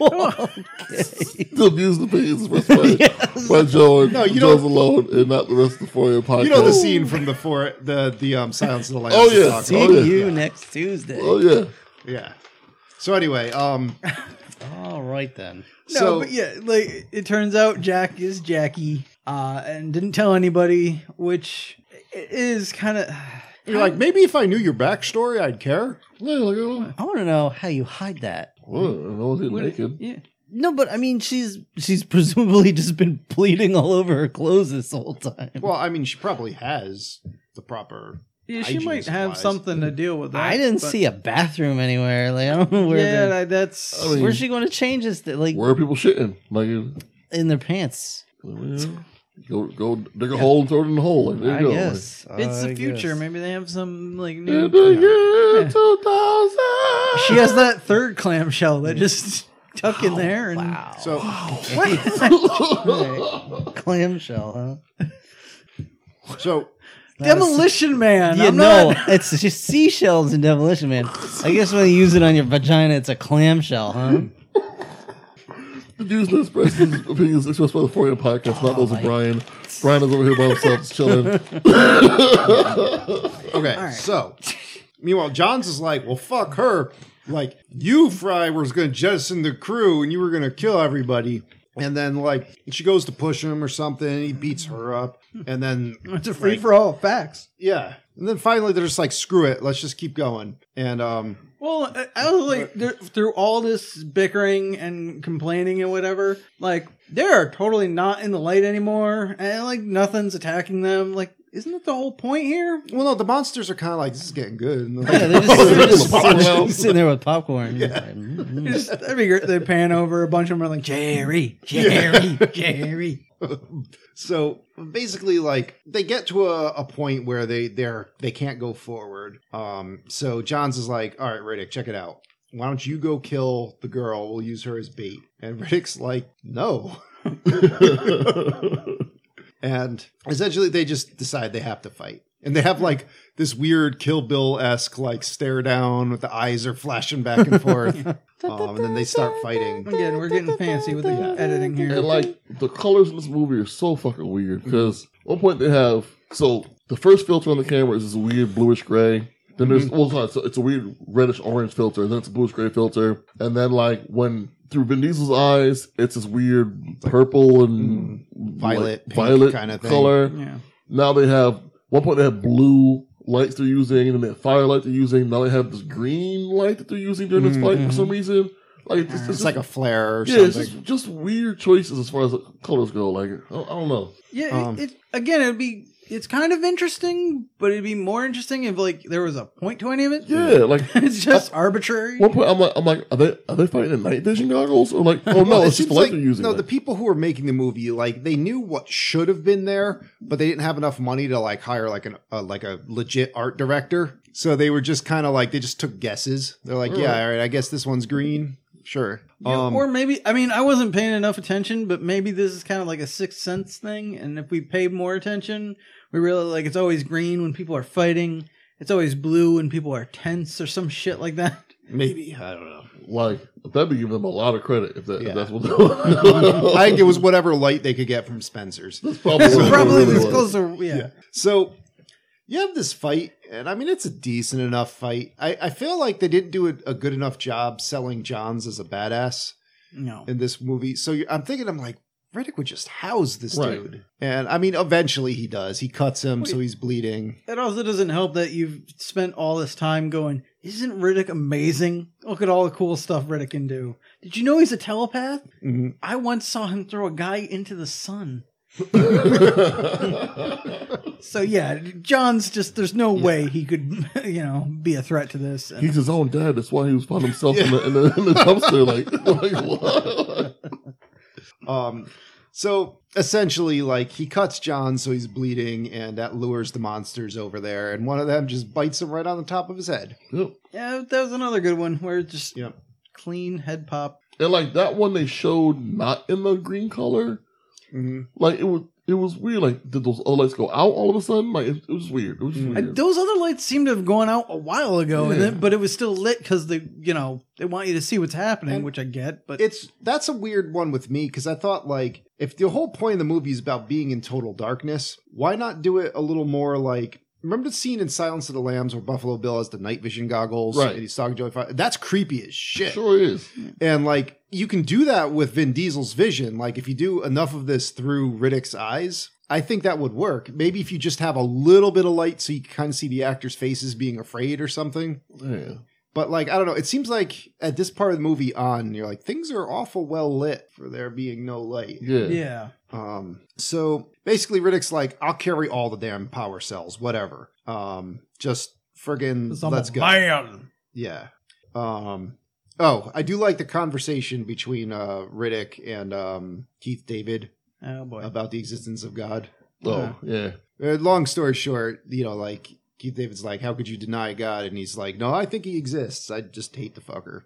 The views and opinions expressed by, by Joe and No, you Joe's don't- alone, and not the rest of the Foyer podcast. you know the scene from the for the the um, Silence of the Lambs. Oh, we're yeah. talking See Oh, yeah. you next Tuesday. Oh yeah. Yeah. So anyway, um, All right then. No, so but yeah, like it turns out Jack is Jackie, uh, and didn't tell anybody, which is kind of. you're like, maybe if I knew your backstory, I'd care. Yeah, like, oh, I want to know how you hide that. well, I know was getting naked. Yeah. No, but I mean, she's she's presumably just been bleeding all over her clothes this whole time. Well, I mean, she probably has the proper. Yeah, she hygiene might have supplies. something to deal with that. I didn't but- see a bathroom anywhere. Like I don't know where. Yeah, they're- that, that's. I mean- where's she going to change this? th- Like Where are people shitting? Like, in their pants? yeah, go go dig a hole and throw it in the hole. Like, there you I go. guess it's I the future. guess. Maybe they have some like Like, new. in the year Yeah. two thousand. She has that third clamshell that just tuck in there and. Wow. So Clamshell, huh? so Demolition Man. Yeah, I'm no, not. it's just seashells in Demolition Man. I guess when you use it on your vagina, it's a clamshell, huh? The views and expressions opinions expressed by the Foyer podcast, not those of Brian. Brian is over here by himself, just chilling. Okay, right. so meanwhile, Johns is like, well, fuck her. Like, you, Fry, was going to jettison the crew and you were going to kill everybody. And then, like, she goes to push him or something. And he beats her up. And then, It's a free for all. Facts. yeah. And then finally, they're just like, screw it. Let's just keep going. And, um, Well, I- I was like, there- through all this bickering and complaining and whatever, like, they're totally not in the light anymore, and like nothing's attacking them. Like, isn't that the whole point here? well, no, the monsters are kind of like, this is getting good. And they're Yeah, like, they're just, they're just Well, sitting, well. sitting there with popcorn. Just like, mm, mm. Just, that'd be great. They pan over, a bunch of them are like, Jerry, Jerry, Jerry. So basically, like they get to a, a point where they they're they can't go forward. Um, so Johns is like, "All right, Riddick, check it out. Why don't you go kill the girl? We'll use her as bait." And Riddick's like, "No." And essentially, they just decide they have to fight, and they have like this weird Kill Bill esque like stare down with the eyes are flashing back and forth. um, and then they start fighting. Again, we're getting fancy with the editing here. And like the colors in this movie are so fucking weird because at one point they have so the first filter on the camera is this weird bluish gray. Then there's well, it's, not, it's, a, it's a weird reddish orange filter. Then it's a bluish gray filter. And then like when through Vin Diesel's eyes, it's this weird purple and Violet, like, pink violet kinda thing. color. Yeah. Now they have one point they have blue lights they're using, and then they have firelight they're using. Now they have this green light that they're using during this fight for some reason. Like it's, it's, It's just, like a flare or yeah, it's something. just, just weird choices as far as the colors go. Like I don't, I don't know. Yeah, Um, it, it again, it'd be it's kind of interesting, but it'd be more interesting if like there was a point to any of it. Yeah, like It's just arbitrary. one point I'm like I'm like are they are they fighting in night vision goggles or like oh no Well, it it's just seems the light like- they're using. No, like, the people who were making the movie, like they knew what should have been there, but they didn't have enough money to like hire like an uh, like a legit art director. So they were just kind of like they just took guesses. They're like, yeah, all right, I guess this one's green. Sure. Yeah, Um, or maybe I mean I wasn't paying enough attention, but maybe this is kind of like a Sixth Sense thing, and if we paid more attention, we really like it's always green when people are fighting, it's always blue when people are tense or some shit like that. maybe I don't know. like that'd be giving them a lot of credit if, that, Yeah. if that's what. They're I think it was whatever light they could get from Spencer's. probably It's what it probably really as was. close to yeah. So you have this fight, and I mean, it's a decent enough fight. I, I feel like they didn't do a, a good enough job selling Johns as a badass No. in this movie. So you I'm thinking, I'm like, Riddick would just house this Right. dude. And I mean, eventually he does. He cuts him, so he's bleeding. It also doesn't help that you've spent all this time going, isn't Riddick amazing? Look at all the cool stuff Riddick can do. Did you know he's a telepath? Mhm. I once saw him throw a guy into the sun. So yeah, John's just, there's no way he could, you know, be a threat to this. And He's his own dad. That's why he was finding himself in, the, in, the, in the dumpster. Like, like what? Um, so essentially, like, he cuts John, so he's bleeding, and that lures the monsters over there. And one of them just bites him right on the top of his head. Yep. yeah, that was another good one where it's just Yep. clean head pop. And like that one they showed not in the green color. Mm-hmm. Like it was it was weird. Like did those other lights go out all of a sudden? Like it, it was weird. It was just Mm. I, weird. those other lights seemed to have gone out a while ago, and Yeah. then, but it was still lit because they, you know, they want you to see what's happening, And which I get. But It's that's a weird one with me because I thought, like, if the whole point of the movie is about being in total darkness, why not do it a little more like? Remember the scene in Silence of the Lambs where Buffalo Bill has the night vision goggles Right. and he's talking to Joey Fox? That's creepy as shit. Sure is. And like you can do that with Vin Diesel's vision. Like if you do enough of this through Riddick's eyes, I think that would work. Maybe if you just have a little bit of light so you can kind of see the actors' faces being afraid or something. Yeah. But like I don't know, it seems like at this part of the movie on, you're like things are awful well lit for there being no light. Yeah. yeah, Um, so basically Riddick's like, I'll carry all the damn power cells, whatever. Um, just friggin' let's go. Man. Yeah. Um, oh, I do like the conversation between uh, Riddick and um, Keith David Oh boy. about the existence of God. Oh yeah. Uh, long story short, you know, like Keith David's like, how could you deny God? And he's like, no, I think he exists. I just hate the fucker.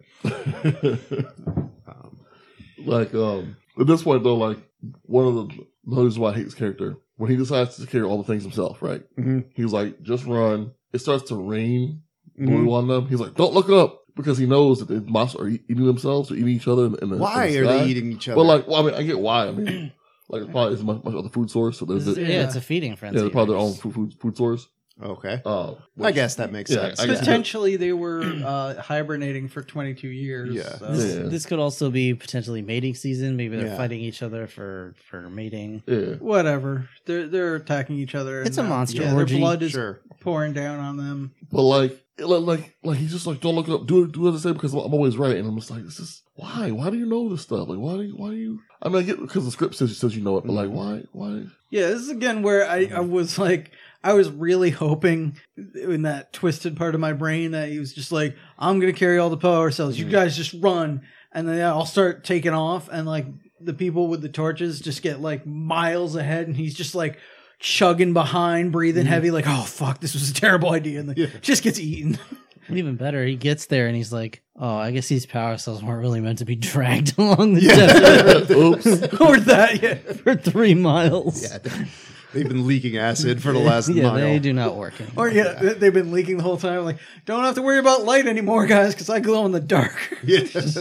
Um, Like um at this point though, like one of the the reasons why I hate his character when he decides to carry all the things himself, right? Mhm. He's like, just run. It starts to rain Mhm. blue on them. He's like, don't look up because he knows that the monsters are eating themselves or eating each other. In, in the, why in the are sky. they eating each other? Well, like, well, I mean, I get why. I mean, like, it probably isn't much, much other food source, so there's This the, is- yeah, Yeah, it's a feeding frenzy. they're probably their own food food, food source. okay. Uh, I which- guess that makes yeah, sense. I guess- Potentially, they were uh, hibernating for twenty-two years. Yeah. so- This, Yeah. this could also be potentially mating season. Maybe they're Yeah. fighting each other for, for mating. Yeah, Whatever. They're they're attacking each other. It's and, a uh, monster yeah, orgy. Their blood is Sure. pouring down on them. but like, it- like, like, like, he's just like, don't look up, do it, do as I say because I'm always right, and I'm just like, this is why? Why do you know this stuff? Like, why do you, why do you? I mean, I get because the script says says you know it, but like, why, why? Yeah, this is again where I, I was like, I was really hoping in that twisted part of my brain that he was just like, I'm going to carry all the power cells. You guys just run. And then I'll start taking off. And like the people with the torches just get like miles ahead. And he's just like chugging behind, breathing heavy, like, oh, fuck, this was a terrible idea. And then Yeah. just gets eaten. And even better, he gets there and he's like, oh, I guess these power cells weren't really meant to be dragged along the desert Oops. or that, yeah. for three miles. Yeah, they've been leaking acid for the last yeah, mile. they do not work anymore. Or yeah, they- they've been leaking the whole time. Like, don't have to worry about light anymore, guys, because I glow in the dark. Yeah.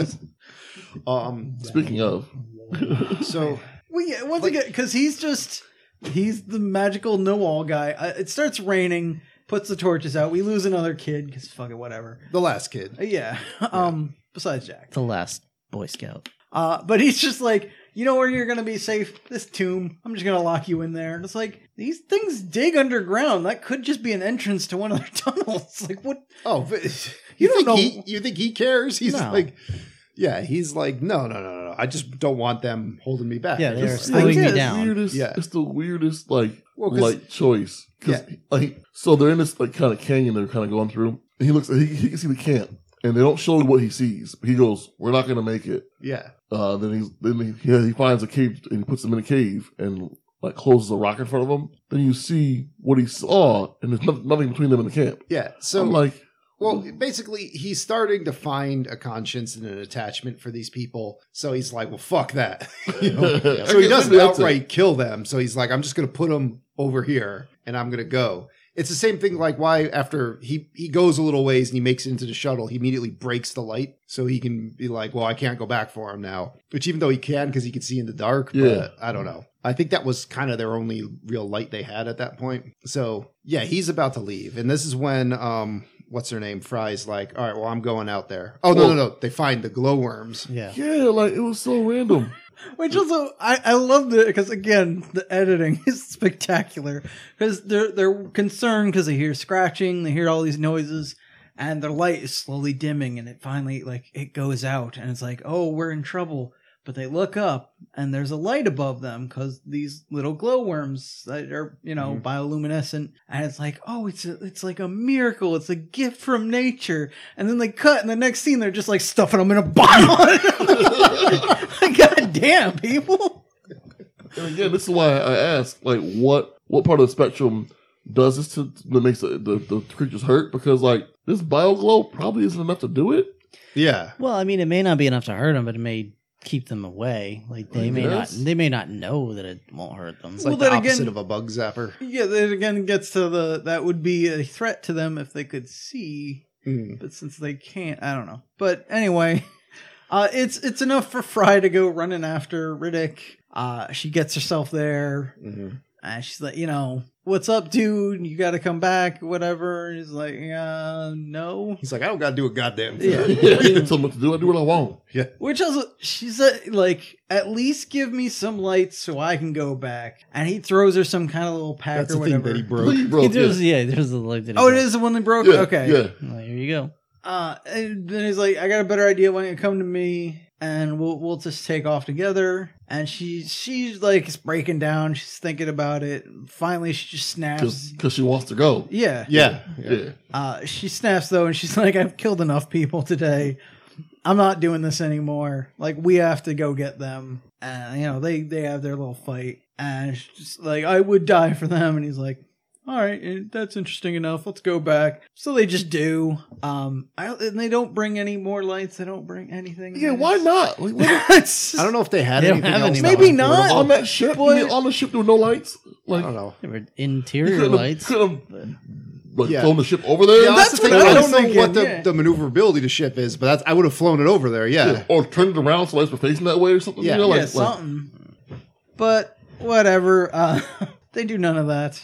um. Speaking of, So Well, yeah, once again, because he's just, he's the magical know-all guy. I, it starts raining, puts the torches out. We lose another kid, because fuck it, whatever. the last kid. Uh, Yeah, um, besides Jack. The last Boy Scout. Uh, but he's just like, you know where you're going to be safe? This tomb. I'm just going to lock you in there. And it's like, these things dig underground. That could just be an entrance to one of their tunnels. Like, what? Oh, but You you, don't think know- He, you think he cares? He's No. like, Yeah, he's like, no, no, no, no, no. I just don't want them holding me back. Yeah, I they're just- slowing me it's down. Weirdest, Yeah. It's the weirdest, like, Well, 'cause- light choice. 'Cause, like, so they're in this, like, kind of canyon they're kind of going through. And he looks, he, he can see the camp. And they don't show what he sees. But he goes, we're not going to make it. yeah. Uh, then he's, then he, yeah, he finds a cave and he puts them in a cave and, like, closes a rock in front of him. Then you see what he saw, and there's no, nothing between them and the camp. Yeah. So, I'm like, well, basically, he's starting to find a conscience and an attachment for these people. So he's like, well, fuck that. You know? I So he guess doesn't maybe that's outright kill them. So he's like, I'm just going to put them over here and I'm going to go. It's the same thing like why after he, he goes a little ways and he makes it into the shuttle, he immediately breaks the light so he can be like, well, I can't go back for him now. Which even though he can because he can see in the dark, Yeah. but I don't know. I think that was kind of their only real light they had at that point. So yeah, he's about to leave. And this is when, um, what's her name? Fry's like, all right, well, I'm going out there. Oh, no, Well- no, no. They find the glowworms. Yeah. yeah, like, it was so random. Which also, I, I loved it because again, the editing is spectacular because they're they're concerned because they hear scratching, they hear all these noises, and their light is slowly dimming, and it finally like it goes out, and it's like, oh, we're in trouble. But they look up, and there's a light above them because these little glowworms that are, you know, Mhm. bioluminescent, and it's like, oh, it's a, it's like a miracle, it's a gift from nature. And then they cut, and the next scene they're just like stuffing them in a bottle. Like, God damn, people. And again, this is why I asked, like, what what part of the spectrum does this to that makes the, the, the creatures hurt? Because, like, this bioglow probably isn't enough to do it. Yeah. Well, I mean, it may not be enough to hurt them, but it may keep them away. Like they I may guess. not, they may not know that it won't hurt them. It's Well, like then the again- opposite of a bug zapper. Yeah, that again gets to the that would be a threat to them if they could see, Mm. but since they can't, I don't know. But anyway, uh, it's it's enough for Fry to go running after Riddick. Uh, she gets herself there, Mhm. and she's like, you know, what's up, dude? You got to come back, whatever. And he's like, uh, no. He's like, I don't got to do a goddamn thing. Yeah. Yeah, you can tell them what to do. I do what I want. Which also, she said, like, at least give me some lights so I can go back. And he throws her some kind of little pack That's or the thing whatever. that he He broke. broke, He does, yeah. yeah, there's the like. that he Oh, it broke. is the one that broke? Yeah, Okay. yeah. Well, here you go. Uh, and then he's like, I got a better idea. Why don't you come to me and we'll we'll just take off together. And she she's like is breaking down. She's thinking about it. Finally, she just snaps. Because she wants to go. Yeah. Yeah. Yeah. Uh, she snaps though, and she's like, I've killed enough people today. I'm not doing this anymore. Like, we have to go get them. And, you know, they, they have their little fight. And she's just like, I would die for them. And he's like, all right, eh, that's interesting enough. Let's go back. So they just do. Um, I, and they don't bring any more lights. They don't bring anything. Yeah, why not? Like, what It's I don't know if they had They don't anything have else. any that Maybe was not. portable. on that ship? But- You mean on the ship there were no lights? I Like, don't know. There were you interior could've- lights. could've, like, Yeah. flown the ship over there? Yeah, that's, That's the thing. what I I was don't know thinking, what the, yeah. the maneuverability of the ship is, but that's, I would have flown it over there. Yeah. Yeah. Or turned it around so lights were facing that way or something? Yeah. You know, like, yeah, like, something. But whatever. Uh, they do none of that.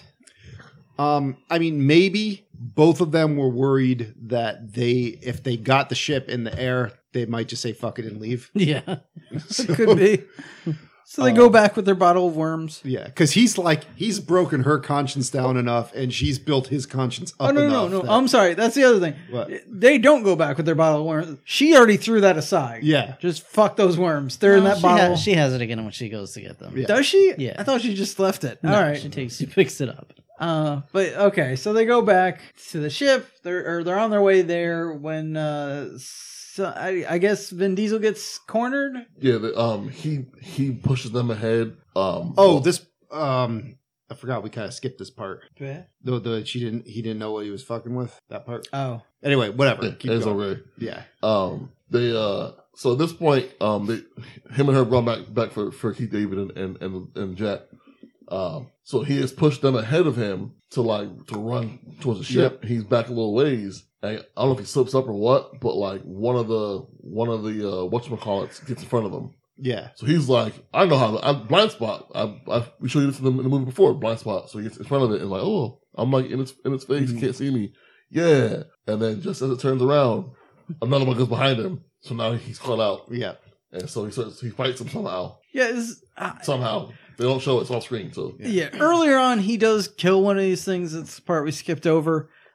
Um, I mean, maybe both of them were worried that they, if they got the ship in the air, they might just say fuck it and leave. Yeah. It could be. So they go back with their bottle of worms. Yeah, because he's like, he's broken her conscience down enough, and she's built his conscience up Oh, no, no, enough. no, no. that- I'm sorry. That's the other thing. What? They don't go back with their bottle of worms. She already threw that aside. Yeah. Just fuck those worms. They're in Well, that she bottle. ha- she has it again when she goes to get them. Yeah. Does she? Yeah. I thought she just left it. No, All right. She takes, she picks it up. Uh, but okay, so they go back to the ship. They're or they're on their way there when uh, so I, I guess Vin Diesel gets cornered. yeah, the, um, he he pushes them ahead. Um, Oh, this, um, I forgot we kind of skipped this part. Yeah. The, the, she didn't, he didn't know what he was fucking with, that part. Oh, Anyway, whatever. yeah, Keep it's going. okay. Yeah. Um, they uh, so at this point, um, they him and her run back back for, for Keith David and and and, and Jack. Um, so he has pushed them ahead of him to like to run towards the ship. He's back a little ways. And I don't know if he slips up or what, but like one of the one of the uh, whatchamacallits gets in front of him. Yeah. So he's like, I know how to, I blind spot. I, I we showed you this in the, in the movie before, blind spot. So he gets in front of it and like, oh, I'm like in its in its face, Mhm. he can't see me. Yeah. And then just as it turns around, another one goes behind him. So now he's caught out. Yeah. And so he starts, he fights him somehow. yeah. It's, uh, Somehow. They don't show it, it's off screen. So yeah. Earlier on, he does kill one of these things. That's the part we skipped over.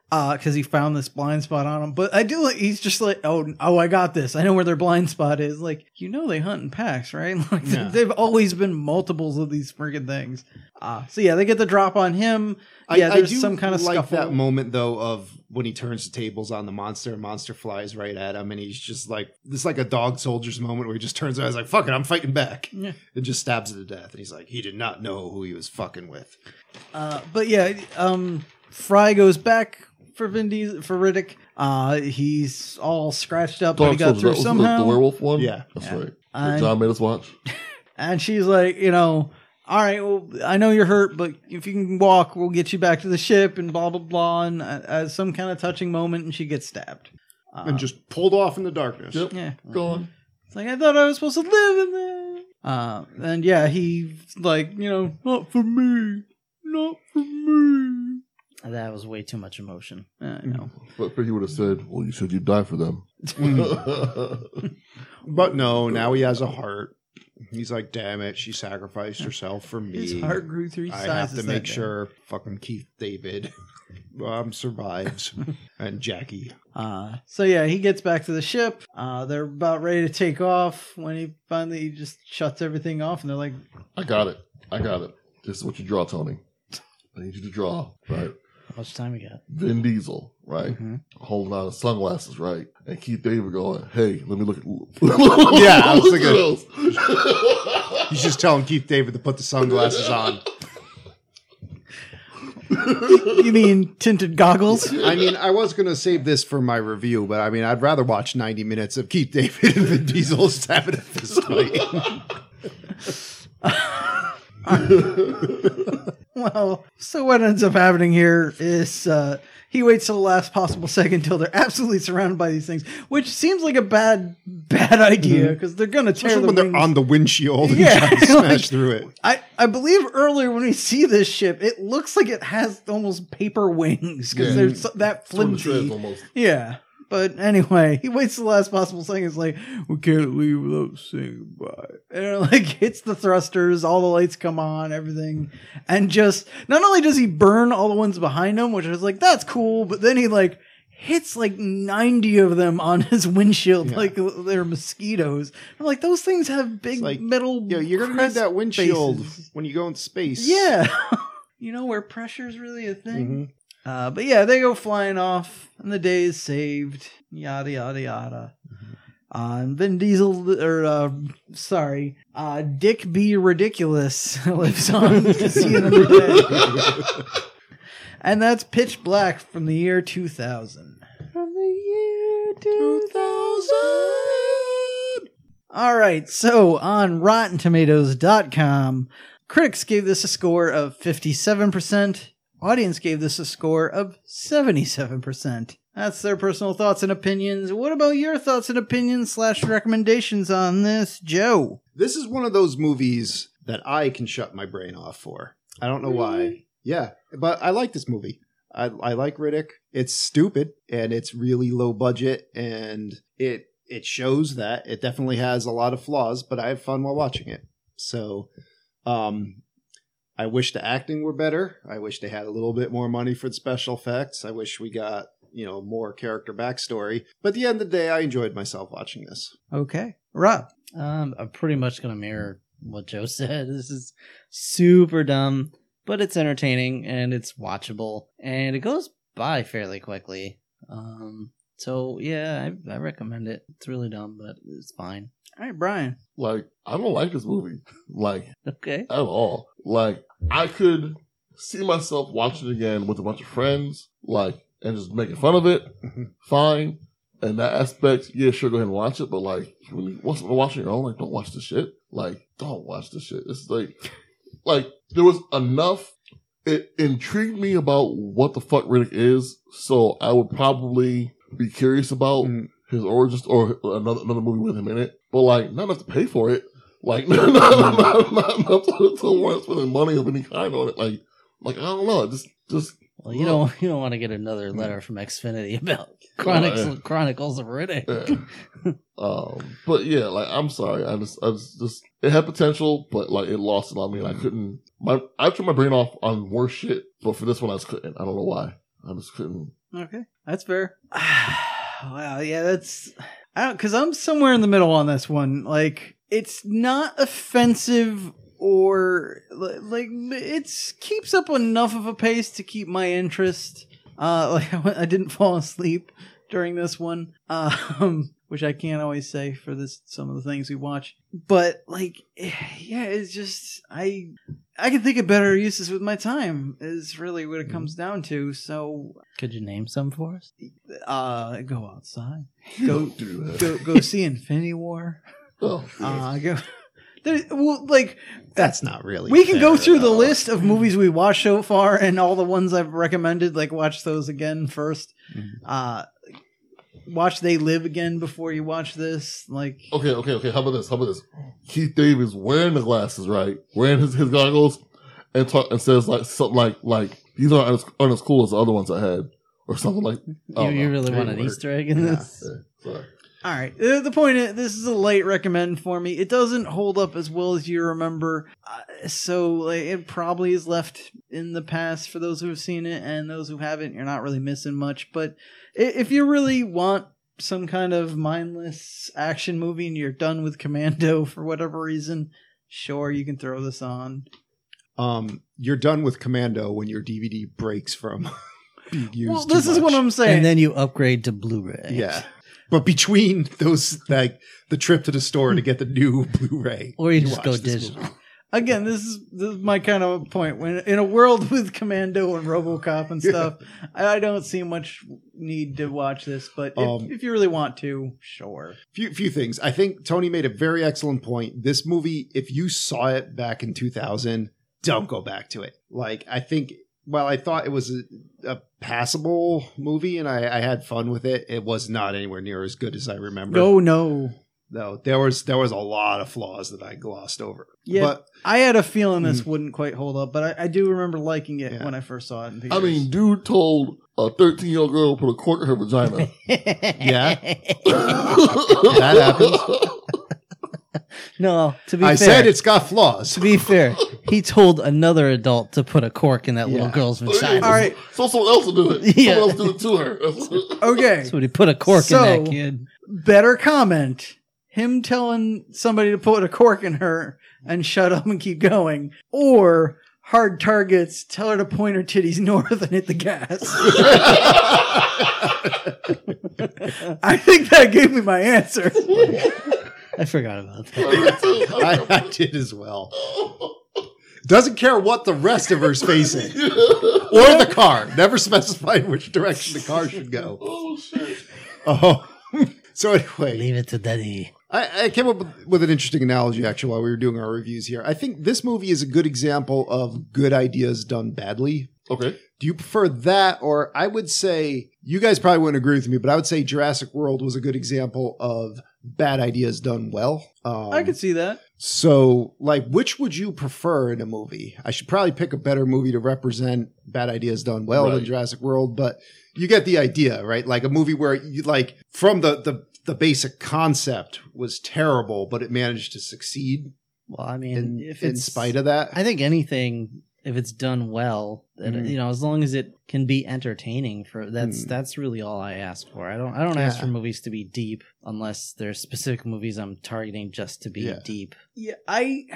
uh, because he found this blind spot on him. But I do like, he's just like, oh, oh, I got this. I know where their blind spot is. Like, you know, they hunt in packs, right? Like, Yeah. they've always been multiples of these freaking things. Uh, so yeah, they get the drop on him. Yeah, I, there's I do some kind of like scuffle. that moment though of when he turns the tables on the monster and monster flies right at him and he's just like this is like a dog soldier's moment where he just turns around and is like, fuck it, I'm fighting back. Yeah. And just stabs it to death. And he's like, he did not know who he was fucking with. Uh, but yeah, um, Fry goes back for Vin Diesel, for Riddick. Uh, he's all scratched up, but he got Soldier, through that was the- somehow. The, werewolf one? Yeah. That's Yeah. right. And- That John made us watch. And she's like, you know, all right, well, I know you're hurt, but if you can walk, we'll get you back to the ship and blah, blah, blah. And uh, as some kind of touching moment, and she gets stabbed. Uh, And just pulled off in the darkness. Yep. yeah. Go on. It's like, I thought I was supposed to live in there. Uh, and yeah, he's like, you know, not for me. Not for me. That was way too much emotion. I know. But he would have said, well, you said you'd die for them. But no, now he has a heart. He's like, damn it, she sacrificed herself for me. His heart grew three I sizes. have to that make day. sure fucking Keith David um, survives. And Jackie. Uh, so yeah, he gets back to the ship. Uh, they're about ready to take off when he finally just shuts everything off, and they're like, I got it. I got it. This is what you draw, Tony. I need you to draw, right? How much time you got? Vin Diesel, right? Mhm. Holding out his sunglasses, right? And Keith David going, hey, let me look at Yeah, I was look thinking- at those. He's just telling Keith David to put the sunglasses on. "You mean tinted goggles?" I mean, I was going to save this for my review, but I mean, I'd rather watch ninety minutes of Keith David and Vin Diesel stabbing a fist fight. Well, so what ends up happening here is uh, he waits till the last possible second until they're absolutely surrounded by these things, which seems like a bad, bad idea because they're gonna tear Especially the when they're wings. on the windshield and Yeah, try to smash like- through it. I, I believe earlier when we see this ship, it looks like it has almost paper wings because Yeah. they're so, that It's from the shreds flimsy. almost. Yeah. But anyway, he waits the last possible second. It's like, we can't leave without saying goodbye. And it like hits the thrusters, all the lights come on, everything. And just, not only does he burn all the ones behind him, which I was like, that's cool, but then he like hits like ninety of them on his windshield, Yeah. like they're mosquitoes. I'm like, those things have big It's like, metal. Yo, you're going to need crest that windshield bases. when you go into space. Yeah. You know where pressure's really a thing? Mhm. Uh, but yeah, they go flying off, and the day is saved. Yada yada yada. Uh, and Vin Diesel, or uh, sorry, uh, Dick B. Ridiculous lives on to see another day. And that's Pitch Black from the year two thousand. From the year two thousand. All right, so on Rotten Tomatoes dot com, critics gave this a score of fifty-seven percent. Audience gave this a score of seventy-seven percent. That's their personal thoughts and opinions. What about your thoughts and opinions slash recommendations on this, Joe? This is one of those movies that I can shut my brain off for. I don't know why. Yeah, but I like this movie. I, I like Riddick. It's stupid and it's really low budget and it it shows that. It definitely has a lot of flaws, but I have fun while watching it. So, um, I wish the acting were better. I wish they had a little bit more money for the special effects. I wish we got, you know, more character backstory. But at the end of the day, I enjoyed myself watching this. Okay. Rob. Um, I'm pretty much gonna mirror what Joe said. This is super dumb, but it's entertaining and it's watchable, and it goes by fairly quickly. Um, so yeah, I, I recommend it. It's really dumb, but it's fine. All right, Brian. Like, I don't like this movie. Like, Okay. at all. Like, I could see myself watching it again with a bunch of friends, like, and just making fun of it. Fine. And that aspect, yeah, sure, go ahead and watch it. But, like, when you want something to watch on your own, like, don't watch this shit. Like, don't watch this shit. It's like, like, there was enough. It intrigued me about what the fuck Riddick is. So I would probably be curious about Mm. his origins or another another movie with him in it. But, like, not enough to pay for it. Like, not, not, not, not enough to, to warrant spending money of any kind on it. Like, like I don't know. Just, just. Well, you don't you don't want to get another letter from Xfinity about Chronicles yeah. Chronicles of Riddick. Yeah. um, but yeah, like I'm sorry. I just, I just, just, it had potential, but like it lost it on me, and I couldn't. My, I turned my brain off on worse shit, but for this one, I just couldn't. I don't know why. I just couldn't. Okay, that's fair. Wow, yeah, that's I don't because I'm somewhere in the middle on this one. Like, it's not offensive or like it keeps up enough of a pace to keep my interest. Uh, like I didn't fall asleep during this one, um, which I can't always say for this some of the things we watch. But like, yeah, it's just I I can think of better uses with my time. Is really what it comes down to. So, could you name some for us? Uh, go outside, go do that. go go see Infinity War. Oh, Uh, go. There, well, like That's not really. we can go fair, through the though. list of movies we watched so far, and all the ones I've recommended. Like, watch those again first. Mm-hmm. Uh, watch They Live again before you watch this. Like, okay, okay, okay. How about this? How about this? Keith David's wearing the glasses, right? Wearing his, his goggles, and talk and says like something like like these aren't as, aren't as cool as the other ones I had, or something like. You, you really want an Easter egg in this? Yeah, sorry. all right. Uh, the point is, this is a late recommend for me. It doesn't hold up as well as you remember, uh, so like, it probably is left in the past for those who have seen it, and those who haven't, you're not really missing much. But if you really want some kind of mindless action movie and you're done with Commando for whatever reason, sure, you can throw this on. Um, you're done with Commando when your D V D breaks from being used. Well, too this is much. what I'm saying. And then you upgrade to Blu-ray. Yeah. But between those, like the trip to the store to get the new Blu-ray, Or you just go watch this digital. movie. Again, this is, this is my kind of point. When in a world with Commando and RoboCop and stuff, I, I don't see much need to watch this. But if, Um, if you really want to, sure. Few few things. I think Tony made a very excellent point. This movie, if you saw it back in two thousand, don't go back to it. Like, I think, while I thought it was a, a passable movie and I, I had fun with it, it was not anywhere near as good as I remember. No, no. No, there was there was a lot of flaws that I glossed over. Yeah, But I had a feeling this wouldn't quite hold up, but I, I do remember liking it Yeah. when I first saw it in I theaters. mean, dude told a thirteen-year-old girl to put a cork in her vagina. yeah, that that happens. No, to be I fair, said it's got flaws. to be fair, he told another adult to put a cork in that little Yeah. girl's vagina. All right. So someone else will do it. Yeah. Someone else do it to her. Okay, So he put a cork So- in that kid. better comment. Him telling somebody to put a cork in her and shut up and keep going. Or hard targets, tell her to point her titties north and hit the gas. I think that gave me my answer. I forgot about that. I, I did as well. Doesn't care what the rest of her's facing or the car. Never specified which direction the car should go. Oh shit! Oh, so anyway, Leave it to Daddy. I, I came up with, with an interesting analogy actually while we were doing our reviews here. I think this movie is a good example of good ideas done badly. Okay. Do you prefer that, or I would say you guys probably wouldn't agree with me, but I would say Jurassic World was a good example of bad ideas done well. Um, I could see that. So, like, which would you prefer in a movie? I should probably pick a better movie to represent bad ideas done well than Right. Jurassic World, but you get the idea, right? Like a movie where you like from the the the basic concept was terrible, but it managed to succeed Well, I mean, in, if in it's spite of that. I think anything, if it's done well, that, Mhm. you know, as long as it can be entertaining, for that's Mm. that's really all I ask for. I don't I don't ask Yeah. for movies to be deep unless there's specific movies I'm targeting just to be Yeah. deep. Yeah, I.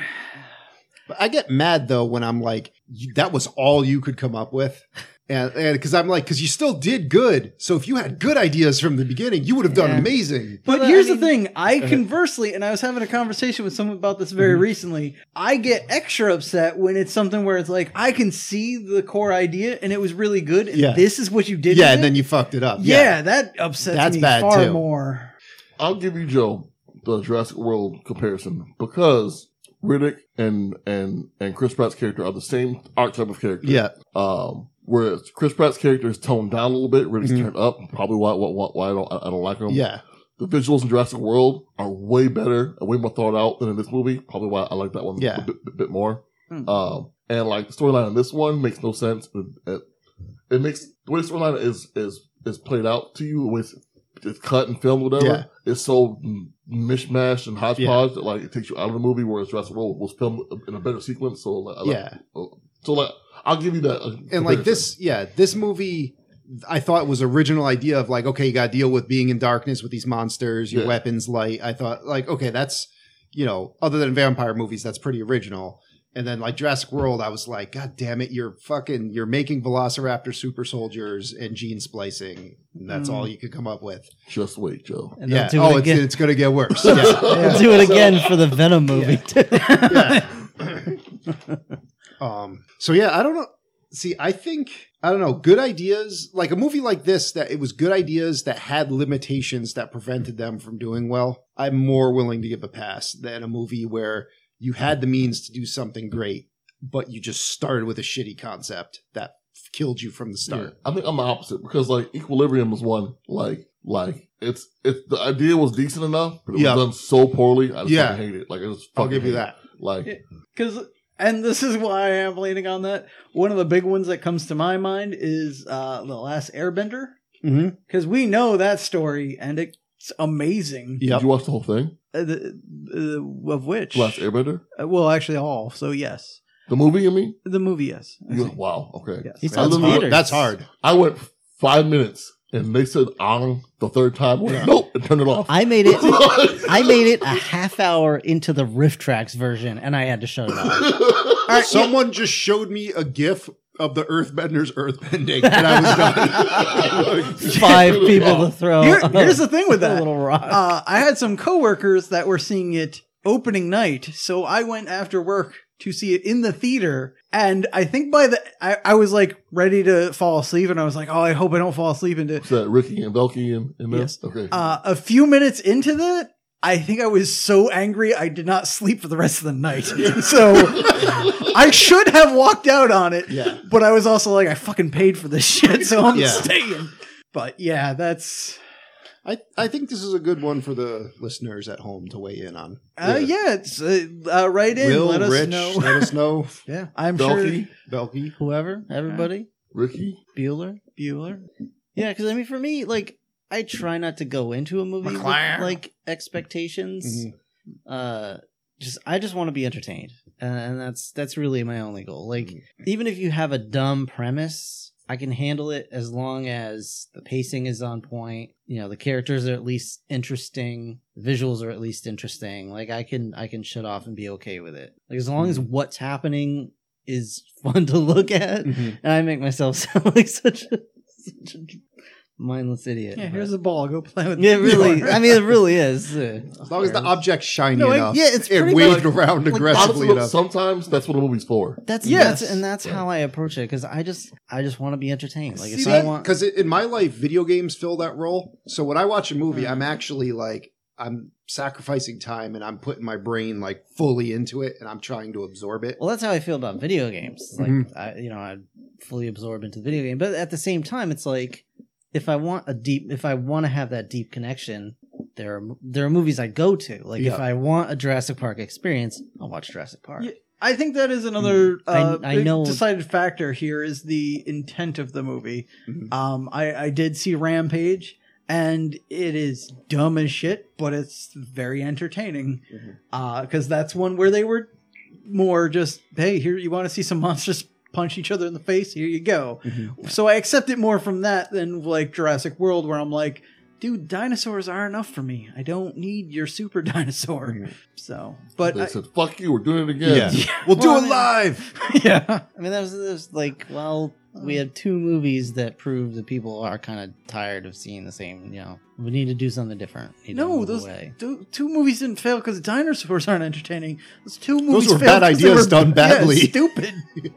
But I get mad though when I'm like, you, that was all you could come up with. And because I'm like, because you still did good. So if you had good ideas from the beginning, you would have done Yeah. amazing. But Well, here's I mean- the thing. I ahead. conversely, and I was having a conversation with someone about this very Mhm. recently, I get extra upset when it's something where it's like, I can see the core idea and it was really good, and Yeah. this is what you did Yeah, with and then it? you fucked it up. Yeah, that upsets That's me bad, far too. more. I'll give you Joe the Jurassic World comparison because Riddick and and and Chris Pratt's character are the same archetype of character. Yeah. Um, whereas Chris Pratt's character is toned down a little bit, Riddick's Mhm. turned up. Probably why why, why I don't I don't like him. Yeah. The visuals in Jurassic World are way better and way more thought out than in this movie. Probably why I like that one Yeah. a bit, bit, bit more. Hmm. Um, and like the storyline in this one makes no sense. It, it, it makes the way the storyline is is is played out to you, the way it's, it's cut and filmed, whatever. Yeah. It's so mishmash and hodgepodge that like it takes you out of the movie. Whereas Jurassic World was filmed in a better sequence. So like, I like, Yeah. so like I'll give you that. uh, And like comparison. this, yeah, this movie I thought it was original idea of like, okay, you got to deal with being in darkness with these monsters, your Yeah. weapons light. I thought like, okay, that's, you know, other than vampire movies, that's pretty original. And then like Jurassic World, I was like, God damn it, you're fucking, you're making Velociraptor super soldiers and gene splicing. And that's Mm. all you could come up with. Just wait, Joe. And Yeah. they'll do Oh, it it's, again. it's going to get worse. Yeah. They'll do it again for the Venom movie too. yeah. um. So yeah, I don't know. See, I think I don't know. Good ideas, like a movie like this, that it was good ideas that had limitations that prevented them from doing well. I'm more willing to give a pass than a movie where you had the means to do something great, but you just started with a shitty concept that killed you from the Yeah, start. I think I'm the opposite because like Equilibrium was one like like it's it's the idea was decent enough, but it Yeah. was done so poorly. I just Yeah. fucking hate it. Like I just I'll fucking give you hate that. it. Like Because, and this is why I am leaning on that. One of the big ones that comes to my mind is uh, The Last Airbender. Mm-hmm. Because we know that story, and it's amazing. Yep. did you watch the whole thing? Uh, the, uh, of which? Last Airbender, Uh, well, actually, all. So, yes. the movie. You mean? The movie, yes. You- wow. Okay. Yes. He I saw it in literally- theaters. That's hard. I went five minutes and they said on the third time. I went, Yeah. Nope, and turned it off. I made it. I made it a half hour into the Riff Tracks version, and I had to shut it off. Someone just showed me a GIF of the Earthbenders earthbending, and I was done. Five people to throw. Here- here's the thing with a that. little rock. Uh, I had some coworkers that were seeing it opening night, so I went after work to see it in the theater. And I think by the, I, I was like ready to fall asleep, and I was like, oh, I hope I don't fall asleep into Is that Ricky and Velky and, and Yes. this? Okay. Uh, a few minutes into that, I think I was so angry I did not sleep for the rest of the night. So I should have walked out on it. Yeah. But I was also like, I fucking paid for this shit, so I'm Yeah. staying. But yeah, that's I, I think this is a good one for the listeners at home to weigh in on. uh, yeah. It's uh, uh, right in. Will, let us Rich, know. let us know. Yeah, I'm sure Velky, Belky. whoever, everybody, Ricky. Bueller. Bueller. Yeah, because I mean, for me, like, I try not to go into a movie with McLaren. like expectations. Mhm. Uh, just I just want to be entertained, uh, and that's that's really my only goal. Like, Mm-hmm. even if you have a dumb premise, I can handle it as long as the pacing is on point. You know, the characters are at least interesting, the visuals are at least interesting. Like, I can I can shut off and be okay with it. Like, as long as what's happening is fun to look at, Mhm. and I make myself sound like such a, such a mindless idiot. Yeah, but- here's a ball. Go play with yeah, it really. Bueller. I mean, it really is. Uh, As long as the object's shiny No, I- enough, yeah, it's it pretty waved much- around Like, aggressively honestly, enough. sometimes that's what a movie's for. That's Yes. yes, and that's how I approach it because I just I just want to be entertained. Like, if See I that? want, Because in my life, video games fill that role. So when I watch a movie, I'm actually like, I'm sacrificing time and I'm putting my brain like fully into it and I'm trying to absorb it. well, that's how I feel about video games. Like, Mhm. I, you know, I fully absorb into video game, but at the same time, it's like if I want a deep, if I want to have that deep connection, there are there are movies I go to. Like, Yeah. if I want a Jurassic Park experience, I'll watch Jurassic Park. Yeah. I think that is another I- uh, I big know- decided factor here is the intent of the movie. Mhm. Um, I, I did see Rampage, and it is dumb as shit, but it's very entertaining. Mhm. Because that's one where they were more just, hey, here you want to see some monsters punch each other in the face? Here you go. Mhm. So I accept it more from that than like Jurassic World, where I'm like, dude, dinosaurs are enough for me. I don't need your super dinosaur. Mhm. So, but They I- said, "Fuck you, we're doing it again." Yeah. We'll do Well, I it mean- live. yeah. I mean, that was, that was like, well, we had two movies that prove that people are kind of tired of seeing the same. You know, we need to do something different. We need to No, move those away. two, two movies didn't fail because dinosaurs aren't entertaining. Those two movies were failed bad 'cause they ideas were- done yeah, badly. stupid.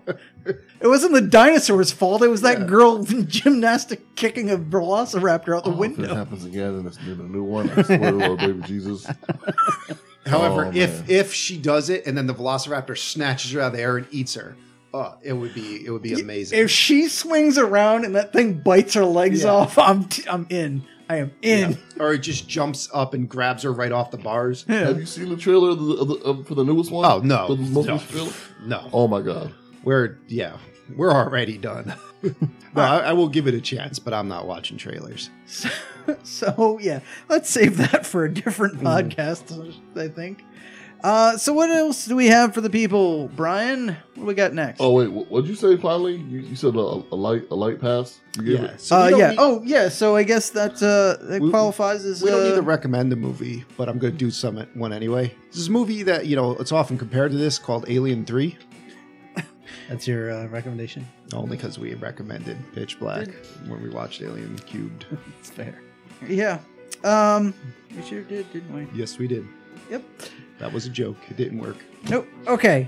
It wasn't the dinosaurs' fault. It was that Yeah. girl gymnastic kicking a velociraptor out the Oh, if it window. happens again and it's in a new one, I swear, Lord, baby Jesus. However, Oh, if man. if she does it and then the Velociraptor snatches her out of the air and eats her, oh, it would be it would be amazing. If she swings around and that thing bites her legs Yeah. off, I'm t- I'm in. I am in. Yeah. Or it just jumps up and grabs her right off the bars. Yeah. Have you seen the trailer of the, of the, of, for the newest one? Oh no, The most no, recent trailer? no. Oh my god. We're yeah, we're already done. No, I, I will give it a chance, but I'm not watching trailers. So, so yeah, let's save that for a different Mm-hmm. podcast. I think. Uh, so what else do we have for the people, Brian? What do we got next? Oh wait, what what'd you say? Finally, you, you said a, a light a light pass. You gave Yeah. it? So we uh, don't yeah. need- Oh, yeah. So I guess that uh, that We- qualifies as. We don't uh, need to recommend the movie, but I'm going to do some one anyway. This is a movie that, you know, it's often compared to this called Alien three, That's your uh, recommendation. only because we recommended Pitch Black when we watched Alien Cubed. It's fair. Yeah. Um, we sure did, didn't we? Yes, we did. Yep. That was a joke. It didn't work. Nope. Okay.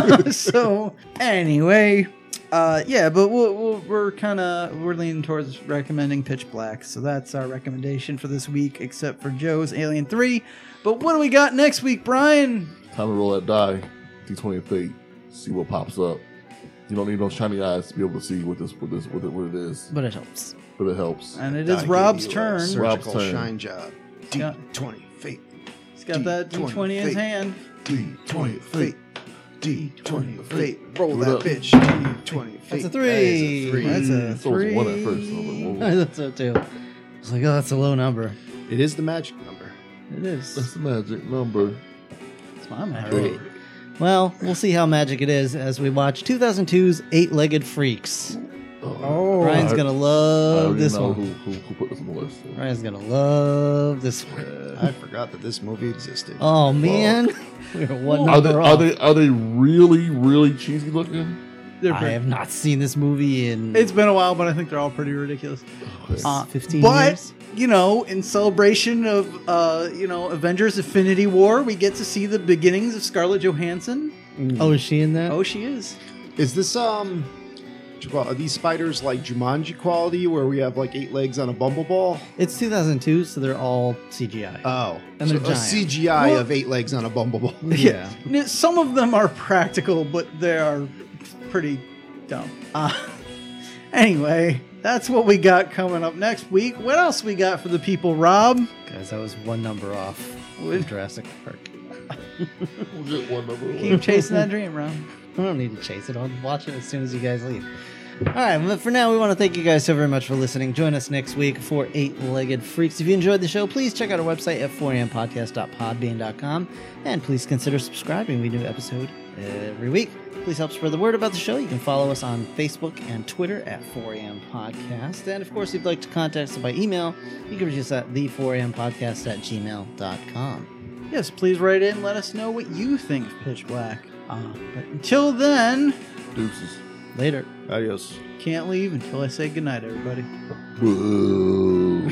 So anyway, uh, yeah, but we'll, we'll, we're kind of we're leaning towards recommending Pitch Black, so that's our recommendation for this week, except for Joe's Alien Three. But what do we got next week, Brian? Time to roll that die. D twenty of fate. See what pops up. You don't need those shiny eyes to be able to see what this what this what it, what it is, But it helps. but it helps. And it I is gave Rob's you a turn. Surgical Rob's turn. shine job. D Yeah. twenty fate. He's got that D twenty in his fate. hand. D twenty fate. D twenty fate. Roll Give it that up. bitch. D twenty fate. That's a That three. is a three. That's a So it was one at three. first. So I was like, whoa. That's so too. I was like, oh, that's a low number. It is the magic number. It is. That's the magic number. That's my man. All right. Well, we'll see how magic it is as we watch two thousand two's Eight-Legged Freaks. Oh, Brian's I- gonna I love already this know one. who, who who put this on the list. Brian's gonna love this one. I forgot that this movie existed. Oh man, we're one Are they number are off. they are they really really cheesy looking? They're I pretty- have not seen this movie in It's been a while, but I think they're all pretty ridiculous. Okay. Uh, fifteen but years. you know, in celebration of uh, you know Avengers: Infinity War, we get to see the beginnings of Scarlett Johansson. Oh, is she in that? Oh, she is. Is this um? what you call it, Are these spiders like Jumanji quality, where we have like eight legs on a bumbleball? It's two thousand two, so they're all C G I. Oh, And so they're a giant. C G I Well- of eight legs on a bumbleball. yeah. N- Some of them are practical, but they are pretty dumb. Uh, anyway, that's what we got coming up next week. What else we got for the people, Rob? Guys, that was one number off with Jurassic Park. We'll get one number. Keep chasing that dream, Rob. I don't need to chase it. I'll watch it as soon as you guys leave. All right, but for now, we want to thank you guys so very much for listening. Join us next week for Eight-Legged Freaks. If you enjoyed the show, please check out our website at four a m podcast dot podbean dot com. And please consider subscribing. We do an episode every week. Please help spread the word about the show. You can follow us on Facebook and Twitter at four a m podcast. And, of course, if you'd like to contact us by email, you can reach us at the four a m podcast at gmail dot com. Yes, please write in. Let us know what you think of Pitch Black. Uh, but until then, Deuces. Later. Adios. can't leave until I say goodnight, everybody. Boo.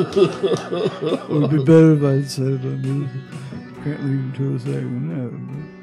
It would be better if I said I can't leave until I say goodnight.